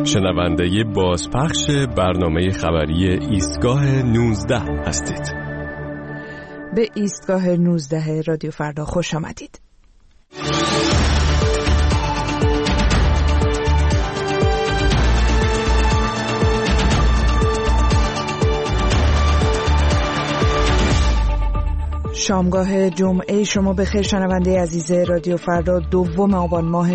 شنونده بازپخش برنامه خبری ایستگاه 19 هستید. به ایستگاه 19 رادیو فردا خوش آمدید. شامگاه جمعه شما بخیر شنونده عزیز رادیو فردا. 2 آبان ماه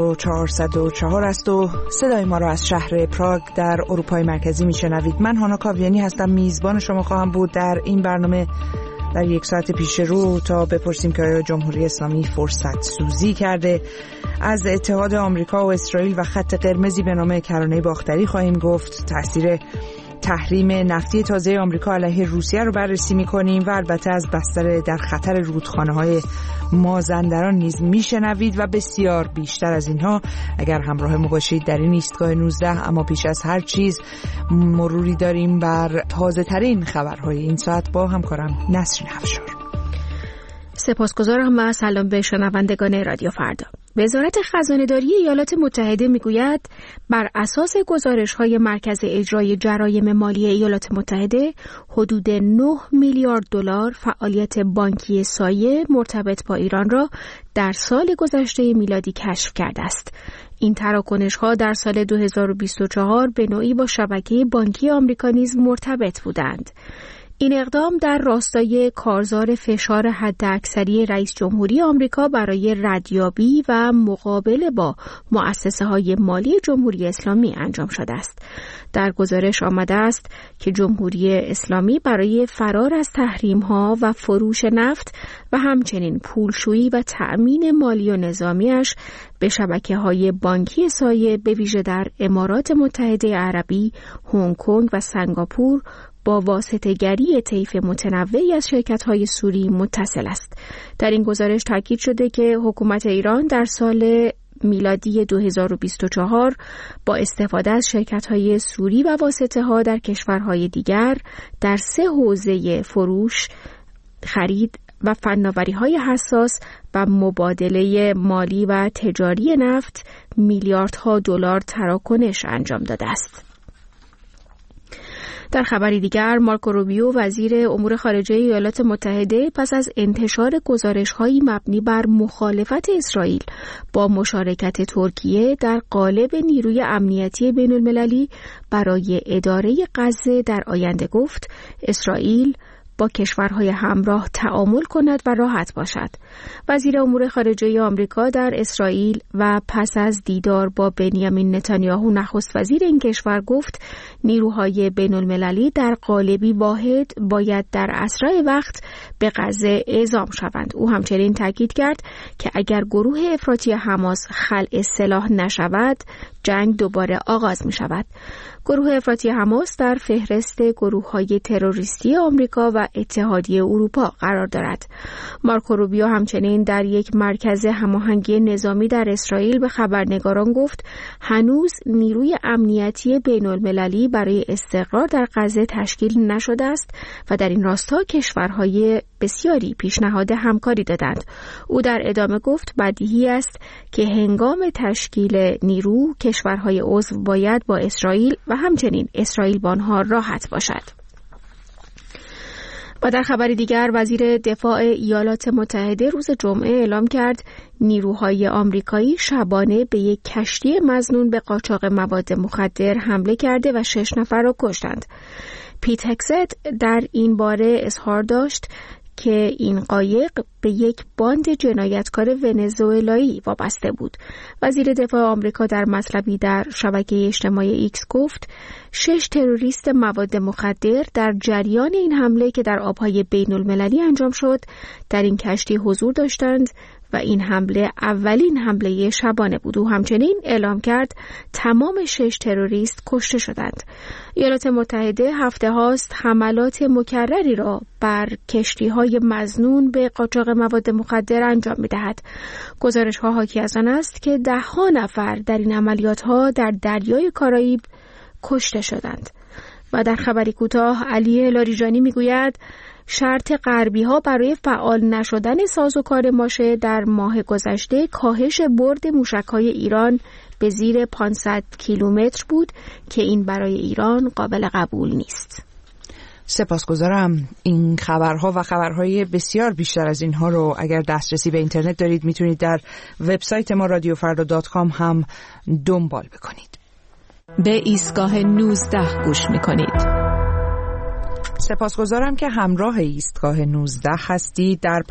1404 است و صدای ما را از شهر پراگ در اروپای مرکزی میشنوید. من هانا کاویانی هستم، میزبان شما خواهم بود در این برنامه در 1 ساعت پیش رو تا بپرسیم که آیا جمهوری اسلامی فرصت سوزی کرده. از اتحاد آمریکا و اسرائیل و خط قرمزی به نام کرانه باختری خواهیم گفت. تاثیر تحریم نفتی تازه آمریکا علیه روسیه رو بررسی می‌کنیم و البته از بستر در خطر رودخانه‌های مازندران نیز میشنوید و بسیار بیشتر از اینها اگر همراه ما باشید در این ایستگاه 19. اما پیش از هر چیز مروری داریم بر تازه ترین خبرهای این ساعت با همکارم نسرین افشار. سپاسگزارم و سلام به شنوندگان رادیو فردا. وزارت خزانه‌داری ایالات متحده میگوید بر اساس گزارش‌های مرکز اجرای جرایم مالی ایالات متحده حدود 9 میلیارد دلار فعالیت بانکی سایه مرتبط با ایران را در سال گذشته میلادی کشف کرده است. این تراکنش‌ها در سال 2024 به نوعی با شبکه بانکی آمریکا نیز مرتبط بودند. این اقدام در راستای کارزار فشار حداکثری رئیس جمهوری آمریکا برای ردیابی و مقابله با مؤسسه‌های مالی جمهوری اسلامی انجام شده است. در گزارش آمده است که جمهوری اسلامی برای فرار از تحریم‌ها و فروش نفت و همچنین پولشویی و تأمین مالی و نظامیش به شبکه‌های بانکی سایه به ویژه در امارات متحده عربی، هنگ کنگ و سنگاپور با واسطه‌گری طیف متنوعی از شرکت‌های سوری متصل است. در این گزارش تاکید شده که حکومت ایران در سال میلادی 2024 با استفاده از شرکت‌های سوری و واسطه‌ها در کشورهای دیگر در 3 حوزه فروش، خرید و فناوری‌های حساس و مبادله مالی و تجاری نفت میلیاردها دلار تراکنش انجام داده است. در خبری دیگر، مارکو روبیو وزیر امور خارجه ایالات متحده پس از انتشار گزارش‌هایی مبنی بر مخالفت اسرائیل با مشارکت ترکیه در قالب نیروی امنیتی بین‌المللی برای اداره غزه در آینده گفت اسرائیل با کشورهای همراه تعامل کند و راحت باشد. وزیر امور خارجه آمریکا در اسرائیل و پس از دیدار با بنیامین نتانیاهو نخست وزیر این کشور گفت نیروهای بین المللی در قالبی واحد باید در اسرع وقت به غزه اعزام شوند. او همچنین تاکید کرد که اگر گروه افراطی حماس خلع سلاح نشود جنگ دوباره آغاز می شود. گروه افراطی حماس در فهرست گروه‌های تروریستی آمریکا و اتحادیه اروپا قرار دارد. مارکو روبیو همچنین در یک مرکز هماهنگی نظامی در اسرائیل به خبرنگاران گفت هنوز نیروی امنیتی بین‌المللی برای استقرار در غزه تشکیل نشده است و در این راستا کشورهای بسیاری پیشنهاد همکاری دادند. او در ادامه گفت بدیهی است که هنگام تشکیل نیرو کشورهای عضو باید با اسرائیل و همچنین اسرائیل با آنها راحت باشد. و در خبری دیگر وزیر دفاع ایالات متحده روز جمعه اعلام کرد نیروهای آمریکایی شبانه به یک کشتی مظنون به قاچاق مواد مخدر حمله کرده و 6 نفر را کشتند. پیت هگست در این باره اظهار داشت که این قایق به یک باند جنایتکار ونزوئلایی وابسته بود. وزیر دفاع آمریکا در مطلبی در شبکه اجتماعی ایکس گفت 6 تروریست مواد مخدر در جریان این حمله که در آبهای بین المللی انجام شد در این کشتی حضور داشتند و این حمله اولین حمله شبانه بود. او همچنین اعلام کرد تمام 6 تروریست کشته شدند. ایالات متحده هفته هاست حملات مکرری را بر کشتی‌های مظنون به قاچاق مواد مخدر انجام می‌دهد. گزارش‌ها حاکی از آن است که 10 نفر در این عملیات‌ها در دریای کارائیب کشته شدند. و در خبری کوتاه علی لاریجانی می‌گوید شرط غربی‌ها برای فعال نشدن سازوکار ماشه در ماه گذشته کاهش برد موشک‌های ایران به زیر 500 کیلومتر بود که این برای ایران قابل قبول نیست. سپاسگزارم. این خبرها و خبرهای بسیار بیشتر از اینها رو اگر دسترسی به اینترنت دارید میتونید در وبسایت ما radiofarda.com هم دنبال بکنید. به ایستگاه 19 گوش میکنید. سپاسگزارم که همراه ایستگاه 19 هستید. در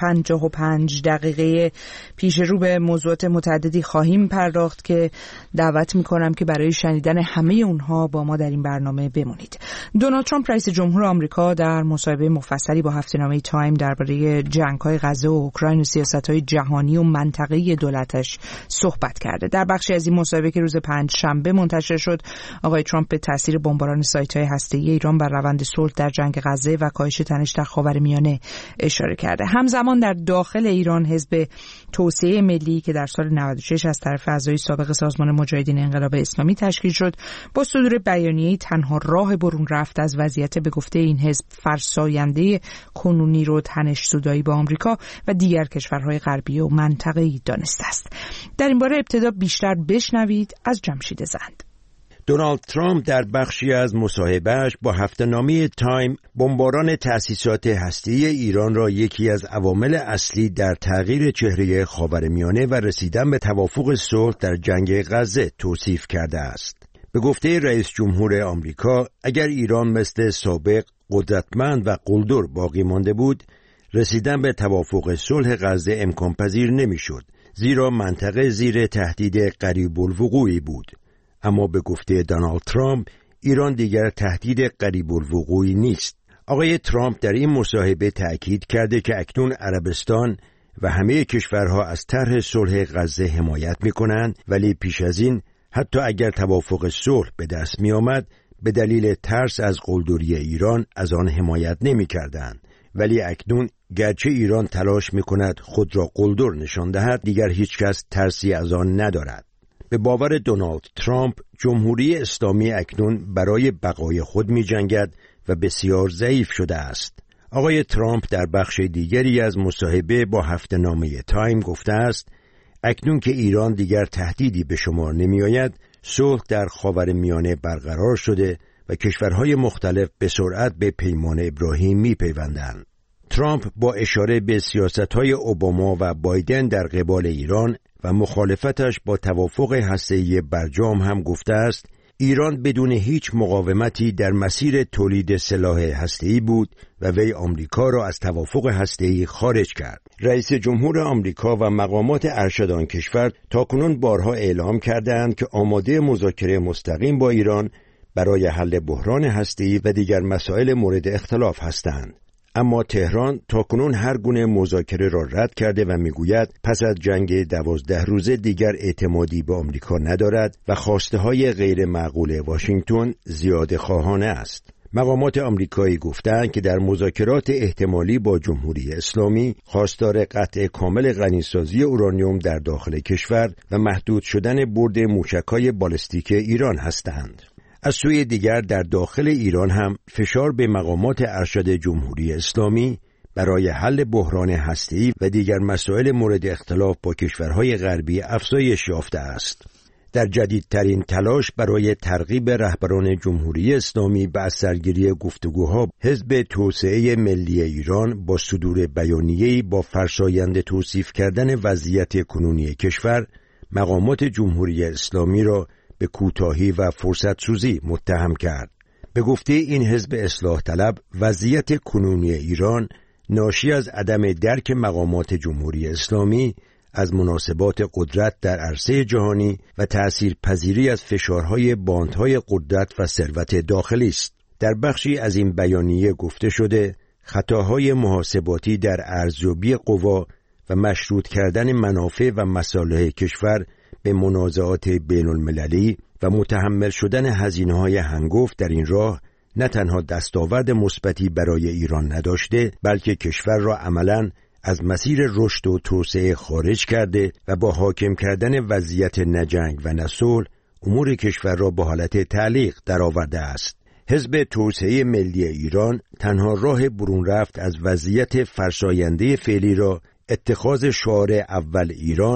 55 دقیقه پیش رو به موضوعات متعددی خواهیم پرداخت که دعوت میکنم که برای شنیدن همه اونها با ما در این برنامه بمونید. دونالد ترامپ رئیس جمهور آمریکا در مصاحبه مفصلی با هفته‌نامه تایم درباره جنگ‌های غزه و اوکراین و سیاست‌های جهانی و منطقه‌ای دولتش صحبت کرده. در بخشی از این مصاحبه که روز پنجشنبه منتشر شد، آقای ترامپ به تاثیر بمباران سایت‌های هسته‌ای ایران بر روند صلح در جنگ غزه و کاهش تنش در خاورمیانه اشاره کرده. همزمان در داخل ایران حزب توسعه ملی که در سال 96 از طرف اعضای سابق سازمان مجاهدین انقلاب اسلامی تشکیل شد، با صدور بیانیه‌ای تنها راه برون رفت از وضعیت به گفته این حزب فرساینده کنونی رو تنش زدایی با آمریکا و دیگر کشورهای غربی و منطقه‌ای دانسته است. در این باره ابتدا بیشتر بشنوید از جمشید زند. دونالد ترامپ در بخشی از مصاحبه‌اش با هفته‌نامه تایم بمباران تأسیسات هسته‌ای ایران را یکی از عوامل اصلی در تغییر چهره خاورمیانه و رسیدن به توافق صلح در جنگ غزه توصیف کرده است. به گفته رئیس جمهور آمریکا، اگر ایران مثل سابق قدرتمند و قلدر باقی مانده بود، رسیدن به توافق صلح غزه امکان پذیر نمی‌شد، زیرا منطقه زیر تهدید قریب الوقوعی بود. اما به گفته دونالد ترامپ، ایران دیگر تهدید قریب الوقوعی نیست. آقای ترامپ در این مصاحبه تأکید کرده که اکنون عربستان و همه کشورها از طرح صلح غزه حمایت می‌کنند، ولی پیش از این حتی اگر توافق صلح به دست می‌آمد، به دلیل ترس از قلدری ایران از آن حمایت نمی‌کردند. ولی اکنون گرچه ایران تلاش می‌کند خود را قلدر نشان دهد، دیگر هیچکس ترسی از آن ندارد. به باور دونالد ترامپ، جمهوری اسلامی اکنون برای بقای خود می‌جنگد و بسیار ضعیف شده است. آقای ترامپ در بخش دیگری از مصاحبه با هفته‌نامه تایم گفته است: اکنون که ایران دیگر تهدیدی به شمار نمی‌آید، صلح در خاورمیانه برقرار شده و کشورهای مختلف به سرعت به پیمان ابراهیم می‌پیوندند. ترامپ با اشاره به سیاست‌های اوباما و بایدن در قبال ایران و مخالفتش با توافق هسته‌ای برجام هم گفته است: ایران بدون هیچ مقاومتی در مسیر تولید سلاح هسته‌ای بود و وی آمریکا را از توافق هسته‌ای خارج کرد. رئیس جمهور آمریکا و مقامات ارشد آن کشور تاکنون بارها اعلام کردند که آماده مذاکره مستقیم با ایران برای حل بحران هسته‌ای و دیگر مسائل مورد اختلاف هستند. اما تهران تاکنون هر گونه مذاکره را رد کرده و میگوید پس از جنگ 12 روزه دیگر اعتمادی به آمریکا ندارد و خواسته‌های غیر معقول واشنگتن زیاده خواهانه است. مقامات آمریکایی گفتند که در مذاکرات احتمالی با جمهوری اسلامی خواستار قطع کامل غنیسازی اورانیوم در داخل کشور و محدود شدن برد موشک‌های بالستیک ایران هستند. از سوی دیگر در داخل ایران هم فشار به مقامات ارشد جمهوری اسلامی برای حل بحران هسته‌ای و دیگر مسائل مورد اختلاف با کشورهای غربی افزایش یافته است. در جدیدترین تلاش برای ترغیب رهبران جمهوری اسلامی به اثرگیری گفتگوها، حزب توسعه ملی ایران با صدور بیانیه‌ای با فرساینده توصیف کردن وضعیت کنونی کشور، مقامات جمهوری اسلامی را به کوتاهی و فرصت سوزی متهم کرد. به گفته این حزب اصلاح طلب، وضعیت کنونی ایران ناشی از عدم درک مقامات جمهوری اسلامی از مناسبات قدرت در عرصه جهانی و تأثیر پذیری از فشارهای باندهای قدرت و ثروت داخلی است. در بخشی از این بیانیه گفته شده خطاهای محاسباتی در ارزیابی قوا و مشروط کردن منافع و مصالح کشور به منازعات بین المللی و متحمل شدن هزینه‌های هنگفت در این راه نه تنها دستاورد مثبتی برای ایران نداشته، بلکه کشور را عملاً از مسیر رشد و توسعه خارج کرده و با حاکم کردن وضعیت نه جنگ و نه صلح امور کشور را به حالت تعلیق درآورده است. حزب توسعه ملی ایران تنها راه برون رفت از وضعیت فرساینده فعلی را اتخاذ شعار اول ایران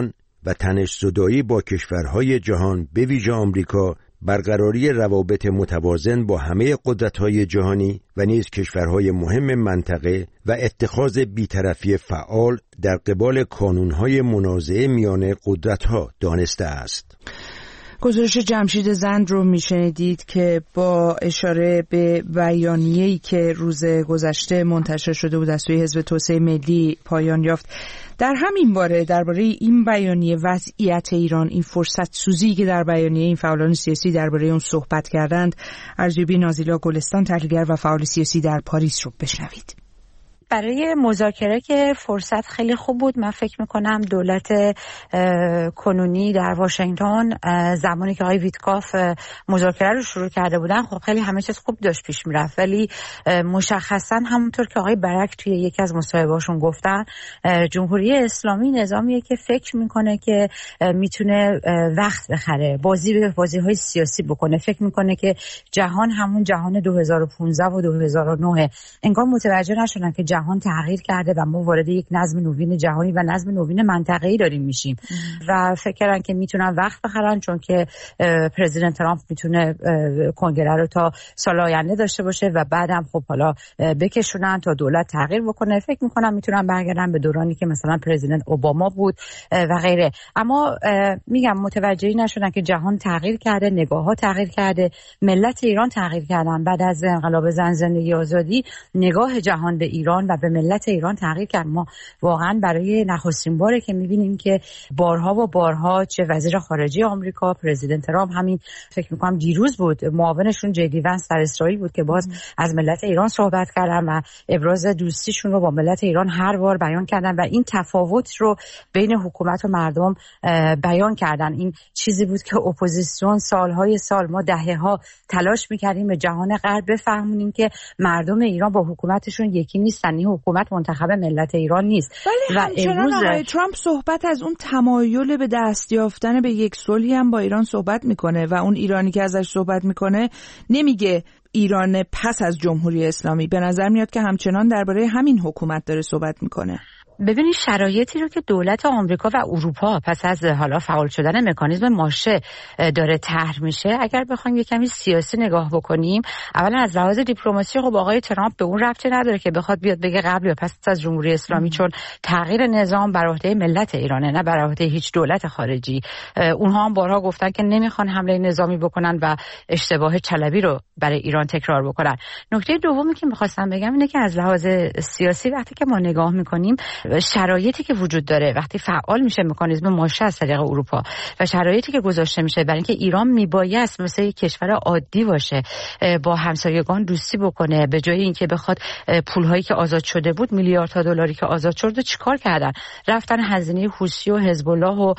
و تنش‌زدایی با کشورهای جهان به ویژه آمریکا، برقراری روابط متوازن با همه قدرت‌های جهانی و نیز کشورهای مهم منطقه و اتخاذ بی‌طرفی فعال در قبال کانون‌های منازعه میان قدرت‌ها دانسته است. گزارش جمشید زند رو میشنیدید که با اشاره به بیانیه‌ای که روز گذشته منتشر شده بود از سوی حزب توسعه ملی پایان یافت. در همین باره درباره این بیانیه، وضعیت ایران، این فرصت سوزی که در بیانیه این فعالان سیاسی درباره اون صحبت کردند، ارزیابی نازیلا گلستان، تحلیلگر و فعال سیاسی در پاریس رو بشنوید. برای مذاکره که فرصت خیلی خوب بود. من فکر میکنم دولت کنونی در واشنگتن زمانی که آقای ویتکاف مذاکره رو شروع کرده بودن، خب خیلی همه چیز خوب داشت پیش میرفت، ولی مشخصا همونطور که آقای برک توی یکی از مصاحبه‌هاشون گفتن، جمهوری اسلامی نظامیه که فکر میکنه که میتونه وقت بخره، بازی‌های سیاسی بکنه، فکر میکنه که جهان همون جهان 2015 و 2009 انگار متوجه نشدن که جهان تغییر کرده و ما وارد یک نظم نوین جهانی و نظم نوین منطقه‌ای داریم میشیم و فکر کردن که میتونن وقت بخرن، چون که پرزیدنت ترامپ میتونه کنگره رو تا سال آینده داشته باشه و بعدم خب حالا بکشونن تا دولت تغییر بکنه. فکر میکنم میتونن برگردن به دورانی که مثلا پرزیدنت اوباما بود و غیره. اما میگم متوجهی نشدن که جهان تغییر کرده، نگاه‌ها تغییر کرده، ملت ایران تغییر کردن. بعد از انقلاب زن زندگی آزادی نگاه جهان به ایران و به ملت ایران تغییر کرد. ما واقعا برای نخستین باره که می‌بینیم که بارها چه وزیر خارجه آمریکا، پرزیدنت ترامپ، همین فکر می‌کنم دیروز بود معاونشون جدی ونس در اسرائیل بود که باز از ملت ایران صحبت کردن و ابراز دوستیشون رو با ملت ایران هر بار بیان کردن و این تفاوت رو بین حکومت و مردم بیان کردن. این چیزی بود که اپوزیسیون سالهای سال، ما دهه‌ها تلاش می‌کردیم به جهان غرب بفهمونیم که مردم ایران با حکومتشون یکی نیستن، این حکومت منتخب ملت ایران نیست. ولی همچنان آقای ترامپ صحبت از اون تمایل به دست یافتن به یک صلحی هم با ایران صحبت میکنه و اون ایرانی که ازش صحبت میکنه نمیگه ایران پس از جمهوری اسلامی. به نظر میاد که همچنان درباره همین حکومت داره صحبت میکنه. ببینید شرایطی رو که دولت آمریکا و اروپا پس از حالا فعال شدن مکانیزم ماشه داره طرح میشه، اگر بخوایم یه کمی سیاسی نگاه بکنیم، اولا از لحاظ دیپلماسی خب آقای ترامپ به اون ربطی نداره که بخواد بیاد بگه قبل یا پس از جمهوری اسلامی، چون تغییر نظام بر عهده ملت ایرانه، نه بر عهده هیچ دولت خارجی. اونها هم بارها گفتن که نمیخوان حمله نظامی بکنن و اشتباه چلبی رو برای ایران تکرار بکنن. نکته دومی که می‌خواستم بگم اینه که از لحاظ سیاسی وقتی که ما نگاه می‌کنیم، شرایطی که وجود داره وقتی فعال میشه مکانیزم ماشه از طریق اروپا و شرایطی که گذاشته میشه برای اینکه ایران میبایست مثل یک کشور عادی باشه، با همسایگان دوستی بکنه، به جای اینکه بخواد پولهایی که آزاد شده بود، میلیاردها دلاری که آزاد شده، چیکار کردن؟ رفتن هزینه حوثی و حزب الله و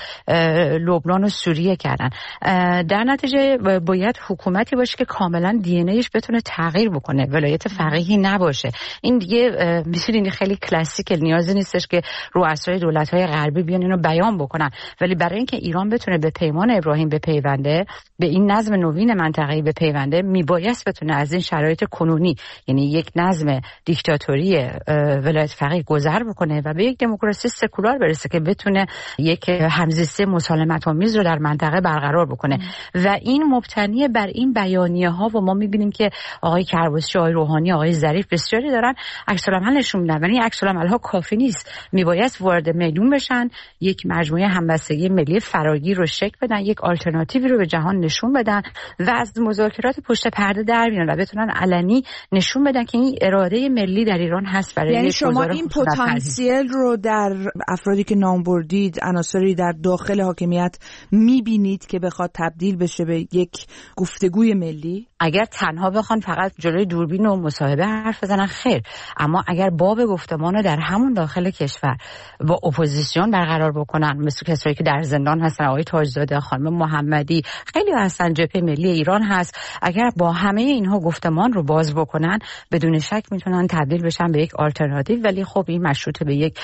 لبنان و سوریه کردن. در نتیجه باید حکومتی باشه که کاملا دی ان ایش بتونه تغییر بکنه، ولایت فقیهی نباشه. این دیگه می‌دونید خیلی کلاسیک، نیازی نیستش که رؤسای دولت‌های غربی بیان اینو بیان بکنن، ولی برای اینکه ایران بتونه به پیمان ابراهیم بپیونده، به این نظم نوین منطقه‌ای بپیونده، میبایست بتونه از این شرایط کنونی، یعنی یک نظم دیکتاتوری ولایت فقیه گذر بکنه و به یک دموکراسی سکولار برسه که بتونه یک همزیستی مسالمت‌آمیز رو در منطقه برقرار بکنه. و این مبتنی بر این بیانیه‌ها و ما می‌بینیم که آقای کرباسی، آقای روحانی، آقای ظریف بسیاری دارن عکس‌العمل نشون میدن، ولی عکس‌العمل‌ها کافی نیست. میبایست وارد میدون بشن، یک مجموعه همبستگی ملی فراگیر رو شکل بدن، یک آلترناتیوی رو به جهان نشون بدن و از مذاکرات پشت پرده در بیان و بتونن علنی نشون بدن که این اراده ملی در ایران هست برای یعنی شما این پتانسیل رو در افرادی که نام بردید، عناصری در داخل حاکمیت میبینید که بخواد تبدیل بشه به یک گفتگوی ملی؟ اگر تنها بخوان فقط جلوی دوربین و مصاحبه حرف بزنن خیر، اما اگر باب گفتمان رو در همون داخل کشور با اپوزیسیون برقرار بکنن، مثل کسایی که در زندان هستن، آقای تاجزاده، خانم محمدی، خیلی هستن، جبهه ملی ایران هست، اگر با همه اینها گفتمان رو باز بکنن، بدون شک میتونن تبدیل بشن به یک آلترناتیو. ولی خب این مشروط به یک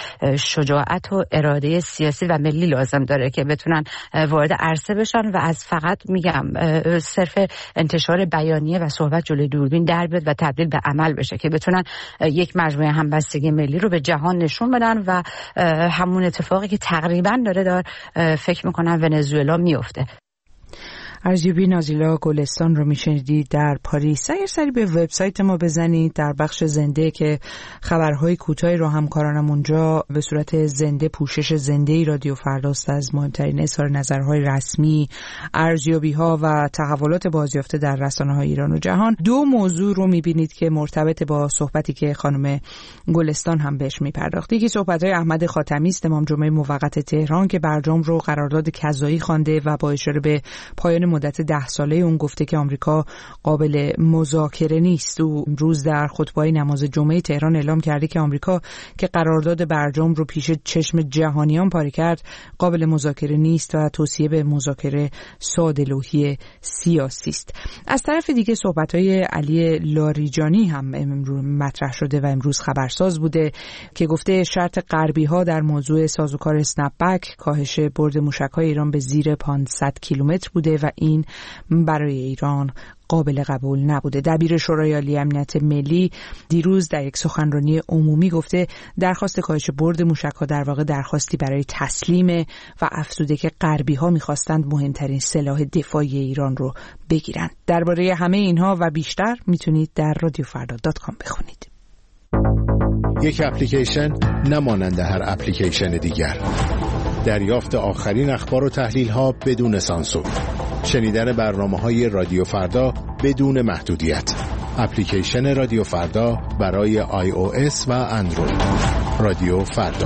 شجاعت و اراده سیاسی و ملی لازم داره که بتونن وارد عرصه بشن و از فقط میگم صرف انتشار بیانیه و صحبت جلوی دوربین در بیاد و تبدیل به عمل بشه، که بتونن یک مجموعه همبستگی ملی رو به جهان نشون بدن شدن و همون اتفاقی که تقریبا داره فکر میکنم ونزوئلا میفته. ارزیابی نازیلا گلستان رو میشنیدید در پاریس. اگر سری به وبسایت ما بزنید در بخش زنده که خبرهای کوتاهی رو همکارانم اونجا به صورت زنده پوشش زنده رادیو فرداست از مهمترین اظهار نظرهای رسمی، ارزیابی‌ها و تحولات بازیافته در رسانه‌های ایران و جهان. دو موضوع رو میبینید که مرتبط با صحبتی که خانم گلستان هم بهش میپرداخت. یکی صحبت‌های احمد خاتمی است، امام جمعه موقت تهران، که برجام رو قرارداد کذایی خوانده و با اشاره به پایان مدت 10 ساله اون گفته که آمریکا قابل مذاکره نیست. او امروز در خطبه نماز جمعه تهران اعلام کرده که آمریکا که قرارداد برجام رو پیش چشم جهانیان پاره کرد قابل مذاکره نیست و توصیه به مذاکره ساده‌لوحی سیاسی است. از طرف دیگه صحبت‌های علی لاریجانی هم مطرح شده و امروز خبرساز بوده که گفته شرط غربی‌ها در موضوع سازوکار اسنپ بک کاهش برد موشک‌های ایران به زیر 500 کیلومتر بوده و این برای ایران قابل قبول نبوده. دبیر شورای عالی امنیت ملی دیروز در یک سخنرانی عمومی گفته درخواست کاهش برد موشک‌ها در واقع درخواستی برای تسلیم و افزوده که غربی‌ها می‌خواستند مهمترین سلاح دفاعی ایران رو بگیرن. درباره همه اینها و بیشتر میتونید در radiofrda.com بخونید. یک اپلیکیشن نمانند هر اپلیکیشن دیگر. دریافت آخرین اخبار و تحلیل‌ها بدون سانسور. شنیدن برنامه‌های رادیو فردا بدون محدودیت. اپلیکیشن رادیو فردا برای iOS و اندروید. رادیو فردا.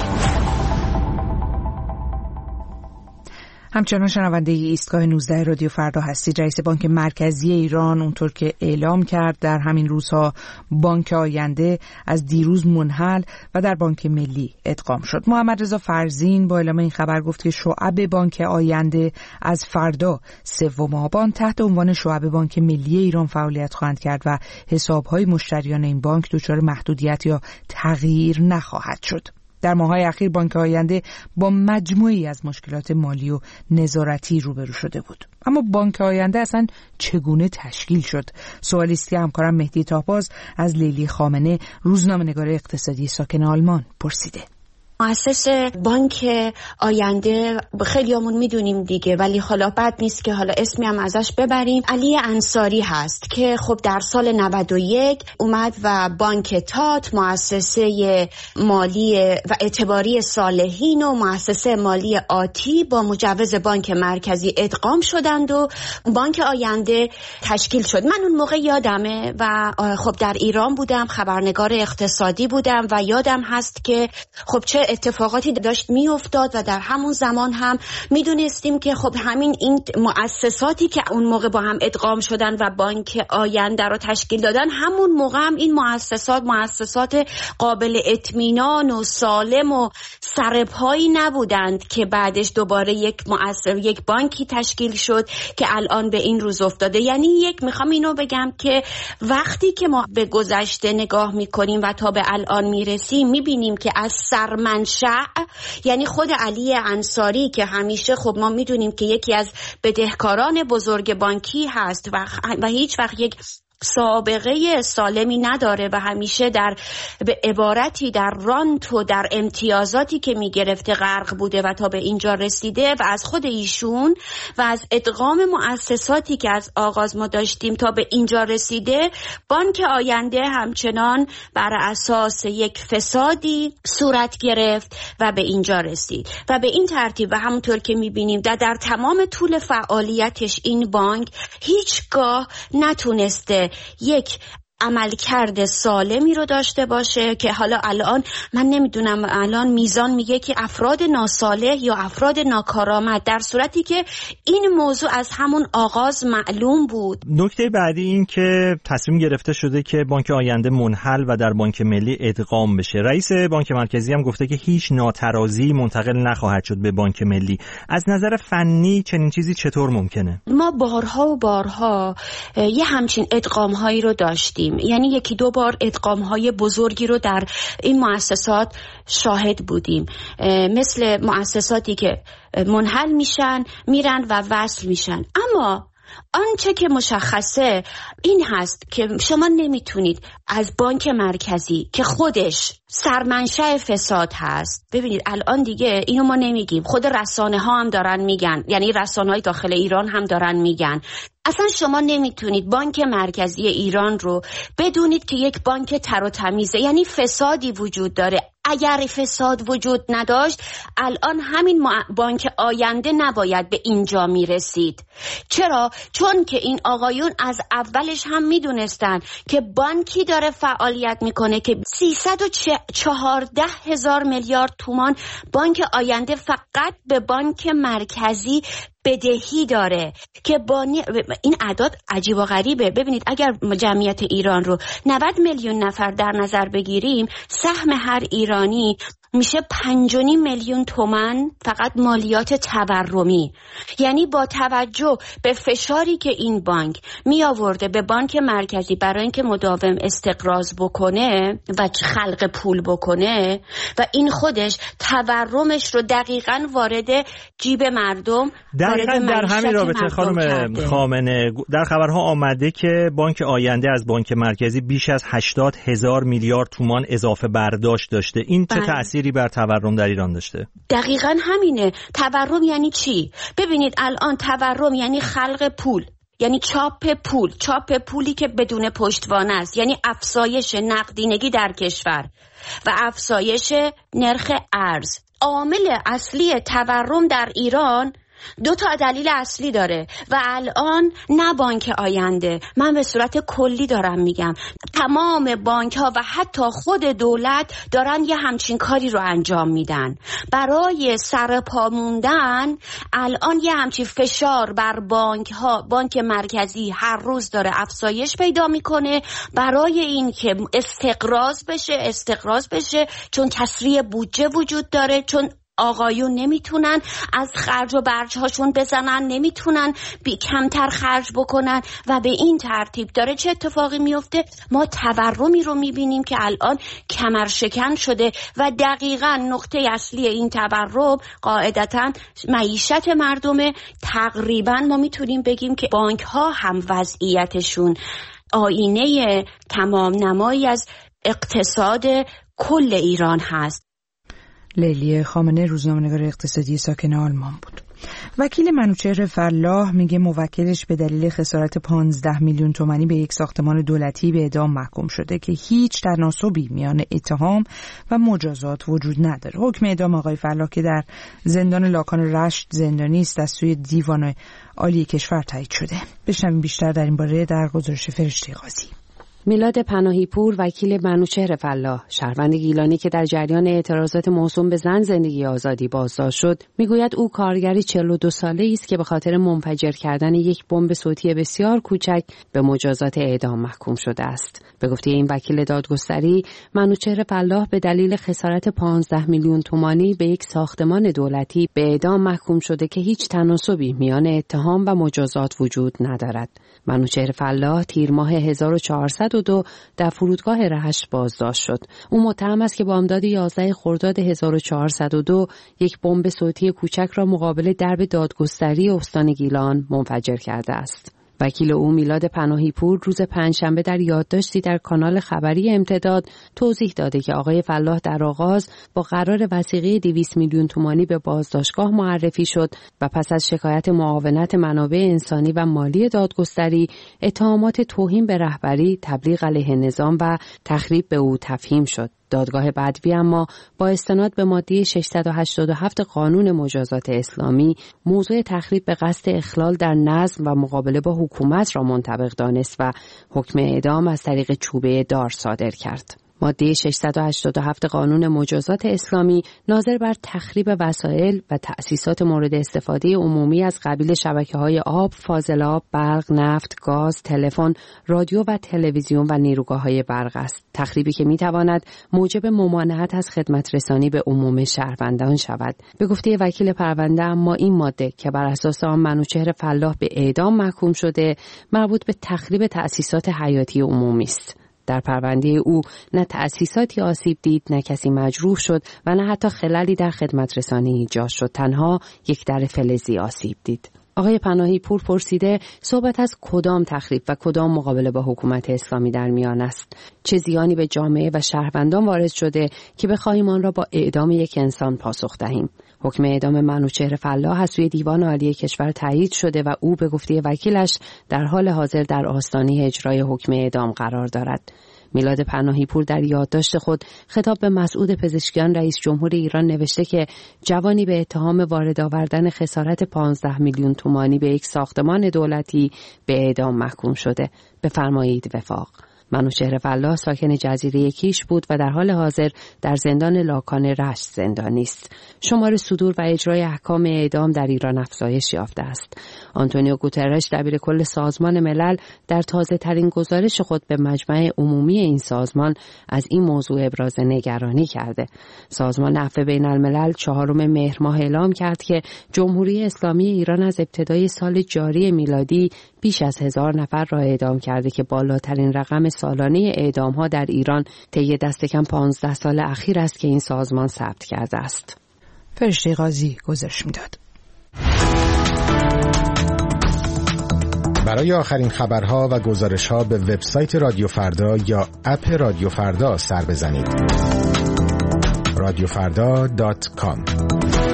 همچنان شنونده ایستگاه 19 رادیو فردا هستید. رئیس بانک مرکزی ایران اونطور که اعلام کرد در همین روزها بانک آینده از دیروز منحل و در بانک ملی ادغام شد. محمد رضا فرزین با اعلام این خبر گفت که شعب بانک آینده از فردا 3 آبان تحت عنوان شعب بانک ملی ایران فعالیت خواهند کرد و حساب‌های مشتریان این بانک دچار محدودیت یا تغییر نخواهد شد. در ماه‌های اخیر بانک آینده با مجموعی از مشکلات مالی و نظارتی روبرو شده بود. اما بانک آینده اصلا چگونه تشکیل شد؟ سوالی است که همکارم مهدی طاهباز از لیلی خامنه، روزنامه‌نگار اقتصادی ساکن آلمان، پرسیده. مؤسس بانک آینده خیلیامون میدونیم دیگه، ولی حالا بد نیست که حالا اسمی هم ازش ببریم. علی انصاری هست که خب در سال 91 اومد و بانک تات، مؤسسه مالی و اعتباری صالحین و مؤسسه مالی آتی با مجوز بانک مرکزی ادغام شدند و بانک آینده تشکیل شد. من اون موقع یادمه و خب در ایران بودم، خبرنگار اقتصادی بودم و یادم هست که خب چه اتفاقاتی داشت میافتاد و در همون زمان هم میدونستیم که خب همین این مؤسساتی که اون موقع با هم ادغام شدن و بانک آینده رو تشکیل دادن، همون موقع هم این مؤسسات قابل اطمینان و سالم و سرپایی نبودند که بعدش دوباره یک بانکی تشکیل شد که الان به این روز افتاده. یعنی میخوام اینو بگم که وقتی که ما به گذشته نگاه میکنیم و تا به الان میرسیم، میبینیم که از سرمنشأ، یعنی خود علی انصاری که همیشه خب ما میدونیم که یکی از بدهکاران بزرگ بانکی هست و هیچ وقت یک سابقه سالمی نداره و همیشه به عبارتی در رانت و در امتیازاتی که میگرفته غرق بوده و تا به اینجا رسیده و از خود ایشون و از ادغام مؤسساتی که از آغاز ما داشتیم تا به اینجا رسیده، بانک آینده همچنان بر اساس یک فسادی صورت گرفت و به اینجا رسید و به این ترتیب و همونطور که میبینیم در تمام طول فعالیتش این بانک هیچگاه نتونسته یک عملکرد سالمی رو داشته باشه که حالا الان من نمیدونم، الان میزان میگه که افراد ناصالح یا افراد ناکارآمد، در صورتی که این موضوع از همون آغاز معلوم بود. نکته بعدی این که تصمیم گرفته شده که بانک آینده منحل و در بانک ملی ادغام بشه. رئیس بانک مرکزی هم گفته که هیچ ناترازی منتقل نخواهد شد به بانک ملی. از نظر فنی چنین چیزی چطور ممکنه؟ ما بارها و بارها یه همچین ادغام هایی رو داشتیم، یعنی 1-2 بار ادغام‌های بزرگی رو در این مؤسسات شاهد بودیم، مثل مؤسساتی که منحل میشن میرن و وصل میشن. اما آنچه که مشخصه این هست که شما نمیتونید از بانک مرکزی که خودش سرمنشأ فساد هست، ببینید الان دیگه اینو ما نمیگیم، خود رسانه ها هم دارن میگن، یعنی رسانه های داخل ایران هم دارن میگن، اصلا شما نمیتونید بانک مرکزی ایران رو بدونید که یک بانک تر و تمیزه، یعنی فسادی وجود داره. اگر فساد وجود نداشت الان همین بانک آینده نباید به اینجا میرسید. چرا؟ چون که این آقایون از اولش هم میدونستن که بانکی داره فعالیت میکنه که 314,000 میلیارد تومان بانک آینده فقط به بانک مرکزی بدهی داره که این اعداد عجیب و غریبه. ببینید اگر جمعیت ایران رو 90 میلیون نفر در نظر بگیریم، سهم هر ایرانی میشه 5.5 میلیون تومان فقط مالیات تورمی. یعنی با توجه به فشاری که این بانک می آورده به بانک مرکزی برای اینکه مداوم استقراض بکنه و خلق پول بکنه و این خودش تورمش رو دقیقاً وارد جیب مردم، دقیقاً در همین رابطه خانم خامنه در خبرها آمده که بانک آینده از بانک مرکزی بیش از 80,000 میلیارد تومان اضافه برداشت داشته. این چه تأثیری بر تورم در ایران داشته؟ دقیقاً همینه. تورم یعنی چی؟ ببینید الان تورم یعنی خلق پول، یعنی چاپ پولی که بدون پشتوانه است، یعنی افزایش نقدینگی در کشور و افزایش نرخ ارز. عامل اصلی تورم در ایران 2 دلیل اصلی داره و الان نه بانک آینده، من به صورت کلی دارم میگم، تمام بانک ها و حتی خود دولت دارن یه همچین کاری رو انجام میدن. برای سرپا موندن الان یه همچین فشار بر بانک ها، بانک مرکزی هر روز داره افزایش پیدا میکنه برای این که استقراض بشه، چون کسری بودجه وجود داره، چون آقایون نمیتونن از خرج و برج هاشون بزنن، نمیتونن کمتر خرج بکنن و به این ترتیب داره چه اتفاقی میفته؟ ما تورمی رو میبینیم که الان کمرشکن شده و دقیقاً نقطه اصلی این تورم قاعدتاً معیشت مردمه. تقریباً ما میتونیم بگیم که بانک ها هم وضعیتشون آینه تمام نمایی از اقتصاد کل ایران هست. لیلی خامنه، روزنامه‌نگار اقتصادی ساکن آلمان بود. وکیل منوچهر فلاح میگه موکلش به دلیل خسارت 15 میلیون تومانی به یک ساختمان دولتی به اعدام محکوم شده که هیچ تناسبی میان اتهام و مجازات وجود نداره. حکم اعدام آقای فلاح که در زندان لاکان رشت زندانی است از سوی دیوان عالی کشور تایید شده. بشنویم بیشتر در این باره در گزارش فرشته قاضی. میلاد پناهی پور، وکیل منوچهر فلاح، شهروند گیلانی که در جریان اعتراضات موسوم به زن زندگی آزادی بازداشت شد، میگوید او کارگری 42 ساله‌ای است که به خاطر منفجر کردن یک بمب صوتی بسیار کوچک به مجازات اعدام محکوم شده است. به گفته این وکیل دادگستری، منوچهر فلاح به دلیل خسارت 15 میلیون تومانی به یک ساختمان دولتی به اعدام محکوم شده که هیچ تناسبی میان اتهام و مجازات وجود ندارد. منوچهر فلاح تیر ماه 1402 در فرودگاه رشت بازداشت شد. او متهم است که بامداد 11 خرداد 1402 یک بمب صوتی کوچک را مقابل درب دادگستری استان گیلان منفجر کرده است. وکیل او میلاد پناهی پور روز پنجشنبه در یادداشتی در کانال خبری امتداد توضیح داده که آقای فلاح در آغاز با قرار وثیقه 200 میلیون تومانی به بازداشتگاه معرفی شد و پس از شکایت معاونت منابع انسانی و مالی دادگستری اتهامات توهین به رهبری، تبلیغ علیه نظام و تخریب به او تفهیم شد. دادگاه بدوی اما با استناد به ماده 687 قانون مجازات اسلامی موضوع تخریب به قصد اخلال در نظم و مقابله با حکومت را منطبق دانست و حکم اعدام از طریق چوبه دار صادر کرد. ماده 687 قانون مجازات اسلامی ناظر بر تخریب وسایل و تأسیسات مورد استفاده عمومی از قبیل شبکه‌های آب، فاضلاب، برق، نفت، گاز، تلفن، رادیو و تلویزیون و نیروگاه‌های برق است. تخریبی که می‌تواند موجب ممانعت از خدمت رسانی به عموم شهروندان شود. به گفته وکیل پرونده اما این ماده که بر اساس آن منوچهر فلاح به اعدام محکوم شده، مربوط به تخریب تأسیسات حیاتی عمومی است. در پرونده او نه تأسیساتی آسیب دید، نه کسی مجروح شد و نه حتی خللی در خدمت رسانی ایجاد شد. تنها یک در فلزی آسیب دید. آقای پناهی پور پرسیده صحبت از کدام تخریب و کدام مقابله با حکومت اسلامی در میان است؟ چه زیانی به جامعه و شهروندان وارد شده که بخواهیم آن را با اعدام یک انسان پاسخ دهیم؟ حکم اعدام منوچهر فلاح از سوی دیوان عالی کشور تایید شده و او به گفته وکیلش در حال حاضر در آستانه اجرای حکم اعدام قرار دارد. میلاد پناهی پور در یادداشت خود خطاب به مسعود پزشکیان رئیس جمهور ایران نوشته که جوانی به اتهام وارد آوردن خسارت 15 میلیون تومانی به یک ساختمان دولتی به اعدام محکوم شده. بفرمایید وفاق. منوچهر فلاح ساکن جزیره کیش بود و در حال حاضر در زندان لاکان رشت زندانی است. شمار صدور و اجرای احکام اعدام در ایران افزایش یافته است. آنتونیو گوترش دبیر کل سازمان ملل در تازه ترین گزارش خود به مجمع عمومی این سازمان از این موضوع ابراز نگرانی کرده. سازمان عفو بین الملل 4 مهر ماه اعلام کرد که جمهوری اسلامی ایران از ابتدای سال جاری میلادی بیش از 1000 نفر را اعدام کرده که بالاترین رقم سالانه اعدام‌ها در ایران طی دست کم 15 سال اخیر است که این سازمان ثبت کرده است. فرشته قاضی گزارش می‌داد. برای آخرین خبرها و گزارش‌ها به وبسایت رادیو فردا یا اپ رادیو فردا سر بزنید. radiofrda.com.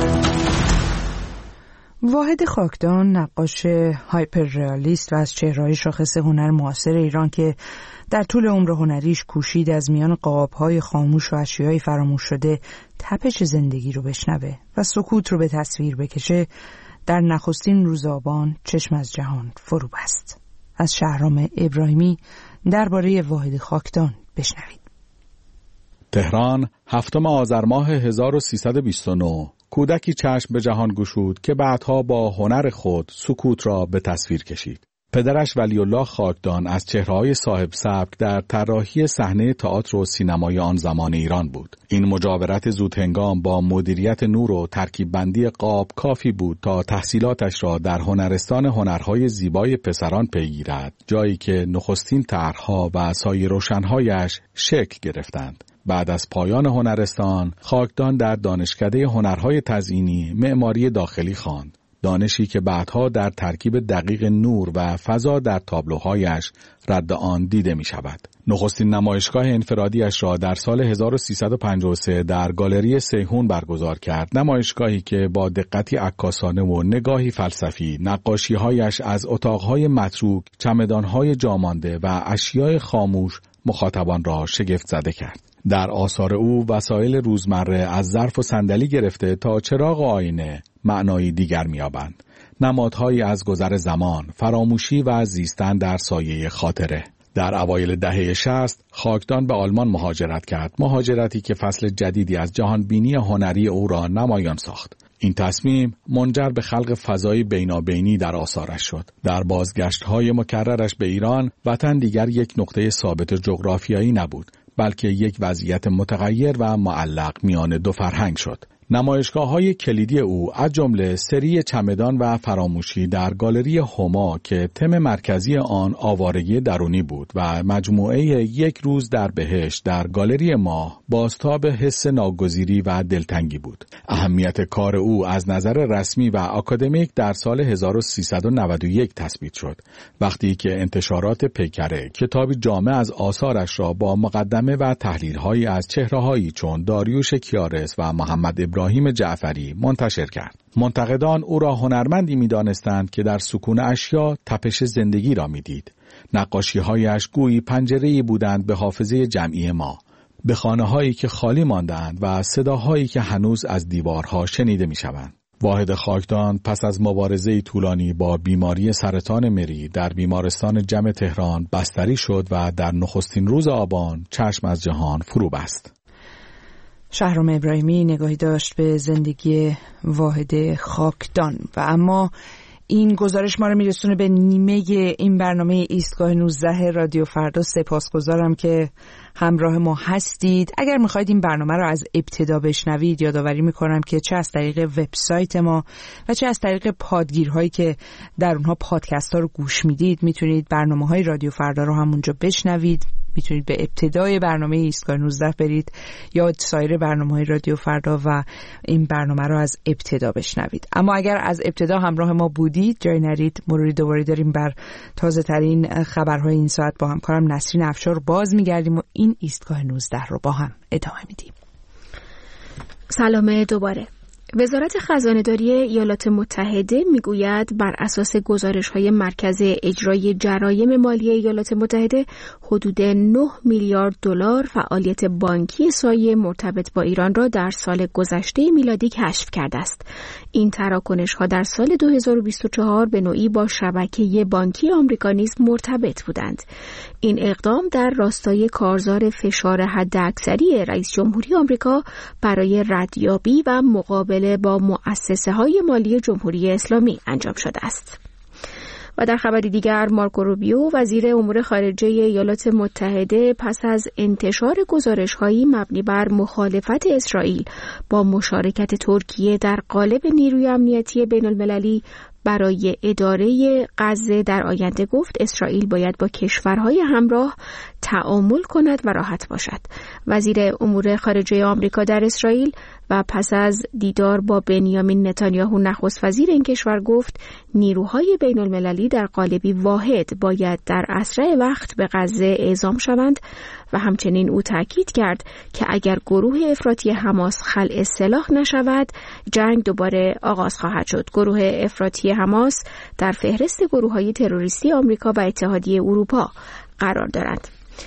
واحد خاکدان نقاش هایپر رئالیست و از چهره‌های شاخص هنر معاصر ایران که در طول عمر هنریش کوشید از میان قاب‌های خاموش و اشیای فراموش شده تپش زندگی رو بشنوه و سکوت رو به تصویر بکشه، در نخستین روز آبان چشم از جهان فرو بست. از شهرام ابراهیمی درباره واحد خاکدان بشنوید. تهران 7 آذر ماه 1329 کودکی چشم به جهان گشود که بعدها با هنر خود سکوت را به تصویر کشید. پدرش ولی الله خاکدان از چهره‌های صاحب سبک در طراحی صحنه تئاتر و سینمای آن زمان ایران بود. این مجاورت زودهنگام با مدیریت نور و ترکیب بندی قاب کافی بود تا تحصیلاتش را در هنرستان هنرهای زیبای پسران پیگیرد، جایی که نخستین طرح‌ها و سایه روشن‌هایش شکل گرفتند. بعد از پایان هنرستان، خاکدان در دانشکده هنرهای تزئینی معماری داخلی خواند. دانشی که بعدها در ترکیب دقیق نور و فضا در تابلوهایش رد آن دیده می شود. نخستین نمایشگاه انفرادیش را در سال 1353 در گالری سیحون برگزار کرد. نمایشگاهی که با دقتی عکاسانه و نگاهی فلسفی نقاشی‌هایش از اتاق‌های متروک، چمدان‌های جامانده و اشیاء خاموش مخاطبان را شگفت زده کرد. در آثار او وسایل روزمره از ظرف و صندلی گرفته تا چراغ و آینه معنایی دیگر می‌یابند. نمادهایی از گذر زمان، فراموشی و زیستن در سایه خاطره. در اوایل دهه 60 خاکدان به آلمان مهاجرت کرد، مهاجرتی که فصل جدیدی از جهانبینی هنری او را نمایان ساخت. این تصمیم منجر به خلق فضای بینابینی در آثارش شد. در بازگشت‌های مکررش به ایران، وطن دیگر یک نقطه ثابت جغرافیایی نبود، بلکه یک وضعیت متغیر و معلق میان دو فرهنگ شد. نمایشگاه‌های کلیدی او از جمله سری چمدان و فراموشی در گالری هما که تم مرکزی آن آوارگی درونی بود و مجموعه یک روز در بهشت در گالری ماه بازتاب حس ناگزیری و دلتنگی بود. اهمیت کار او از نظر رسمی و آکادمیک در سال 1391 تثبیت شد، وقتی که انتشارات پیکره کتابی جامع از آثارش را با مقدمه و تحلیل‌هایی از چهره‌هایی چون داریوش کیارس و محمد ابراهیم جعفری منتشر کرد. منتقدان او را هنرمندی می‌دانستند که در سکون اشیا تپش زندگی را می‌دید. نقاشی‌هایش گویی پنجره‌ای بودند به حافظه جمعی ما، به خانه‌هایی که خالی ماندند و صداهایی که هنوز از دیوارها شنیده می‌شوند. واحد خاکدان پس از مبارزه‌ای طولانی با بیماری سرطان مری در بیمارستان جم تهران بستری شد و در نخستین روز آبان چشم از جهان فرو بست. شهرام ابراهیمی نگاهی داشت به زندگی واحد خاکدان. و اما این گزارش ما رو میرسونه به نیمه این برنامه ایستگاه 19 رادیو فردا. سپاسگزارم که همراه ما هستید. اگر میخواید این برنامه رو از ابتدا بشنوید، یادآوری میکنم که چه از طریق وبسایت ما و چه از طریق پادگیرهایی که در اونها پادکست ها رو گوش میدید میتونید برنامه های رادیو فردا رو همونجا بشنوید. میتونید به ابتدای برنامه ایستگاه 19 برید یا سایر برنامه‌های رادیو فردا و این برنامه رو از ابتدا بشنوید. اما اگر از ابتدا همراه ما بودید جای نرید، مروری دوباره داریم بر تازه ترین خبرهای این ساعت با همکارم نسرین افشار باز میگردیم و این ایستگاه 19 رو با هم ادامه میدیم. سلام دوباره. وزارت خزانه‌داری ایالات متحده میگوید بر اساس گزارش‌های مرکز اجرای جرایم مالی ایالات متحده حدود 9 میلیارد دلار فعالیت بانکی سایه مرتبط با ایران را در سال گذشته میلادی کشف کرده است. این تراکنش‌ها در سال 2024 به نوعی با شبکه بانکی آمریکا نیز مرتبط بودند. این اقدام در راستای کارزار فشار حداکثری رئیس جمهوری آمریکا برای ردیابی و مقابله با مؤسسه‌های مالی جمهوری اسلامی انجام شده است. و در خبری دیگر مارکو روبیو وزیر امور خارجه ایالات متحده پس از انتشار گزارش‌هایی مبنی بر مخالفت اسرائیل با مشارکت ترکیه در قالب نیروی امنیتی بین‌المللی برای اداره غزه در آینده گفت اسرائیل باید با کشورهای همراه تعامل کند و راحت باشد. وزیر امور خارجه آمریکا در اسرائیل و پس از دیدار با بنیامین نتانیاهو نخست وزیر این کشور گفت نیروهای بین المللی در قالبی واحد باید در اسرع وقت به غزه اعزام شوند و همچنین او تاکید کرد که اگر گروه افراطی حماس خلع سلاح نشود جنگ دوباره آغاز خواهد شد. گروه افراطی حماس در فهرست گروه‌های تروریستی آمریکا و اتحادیه اروپا قرار دارند.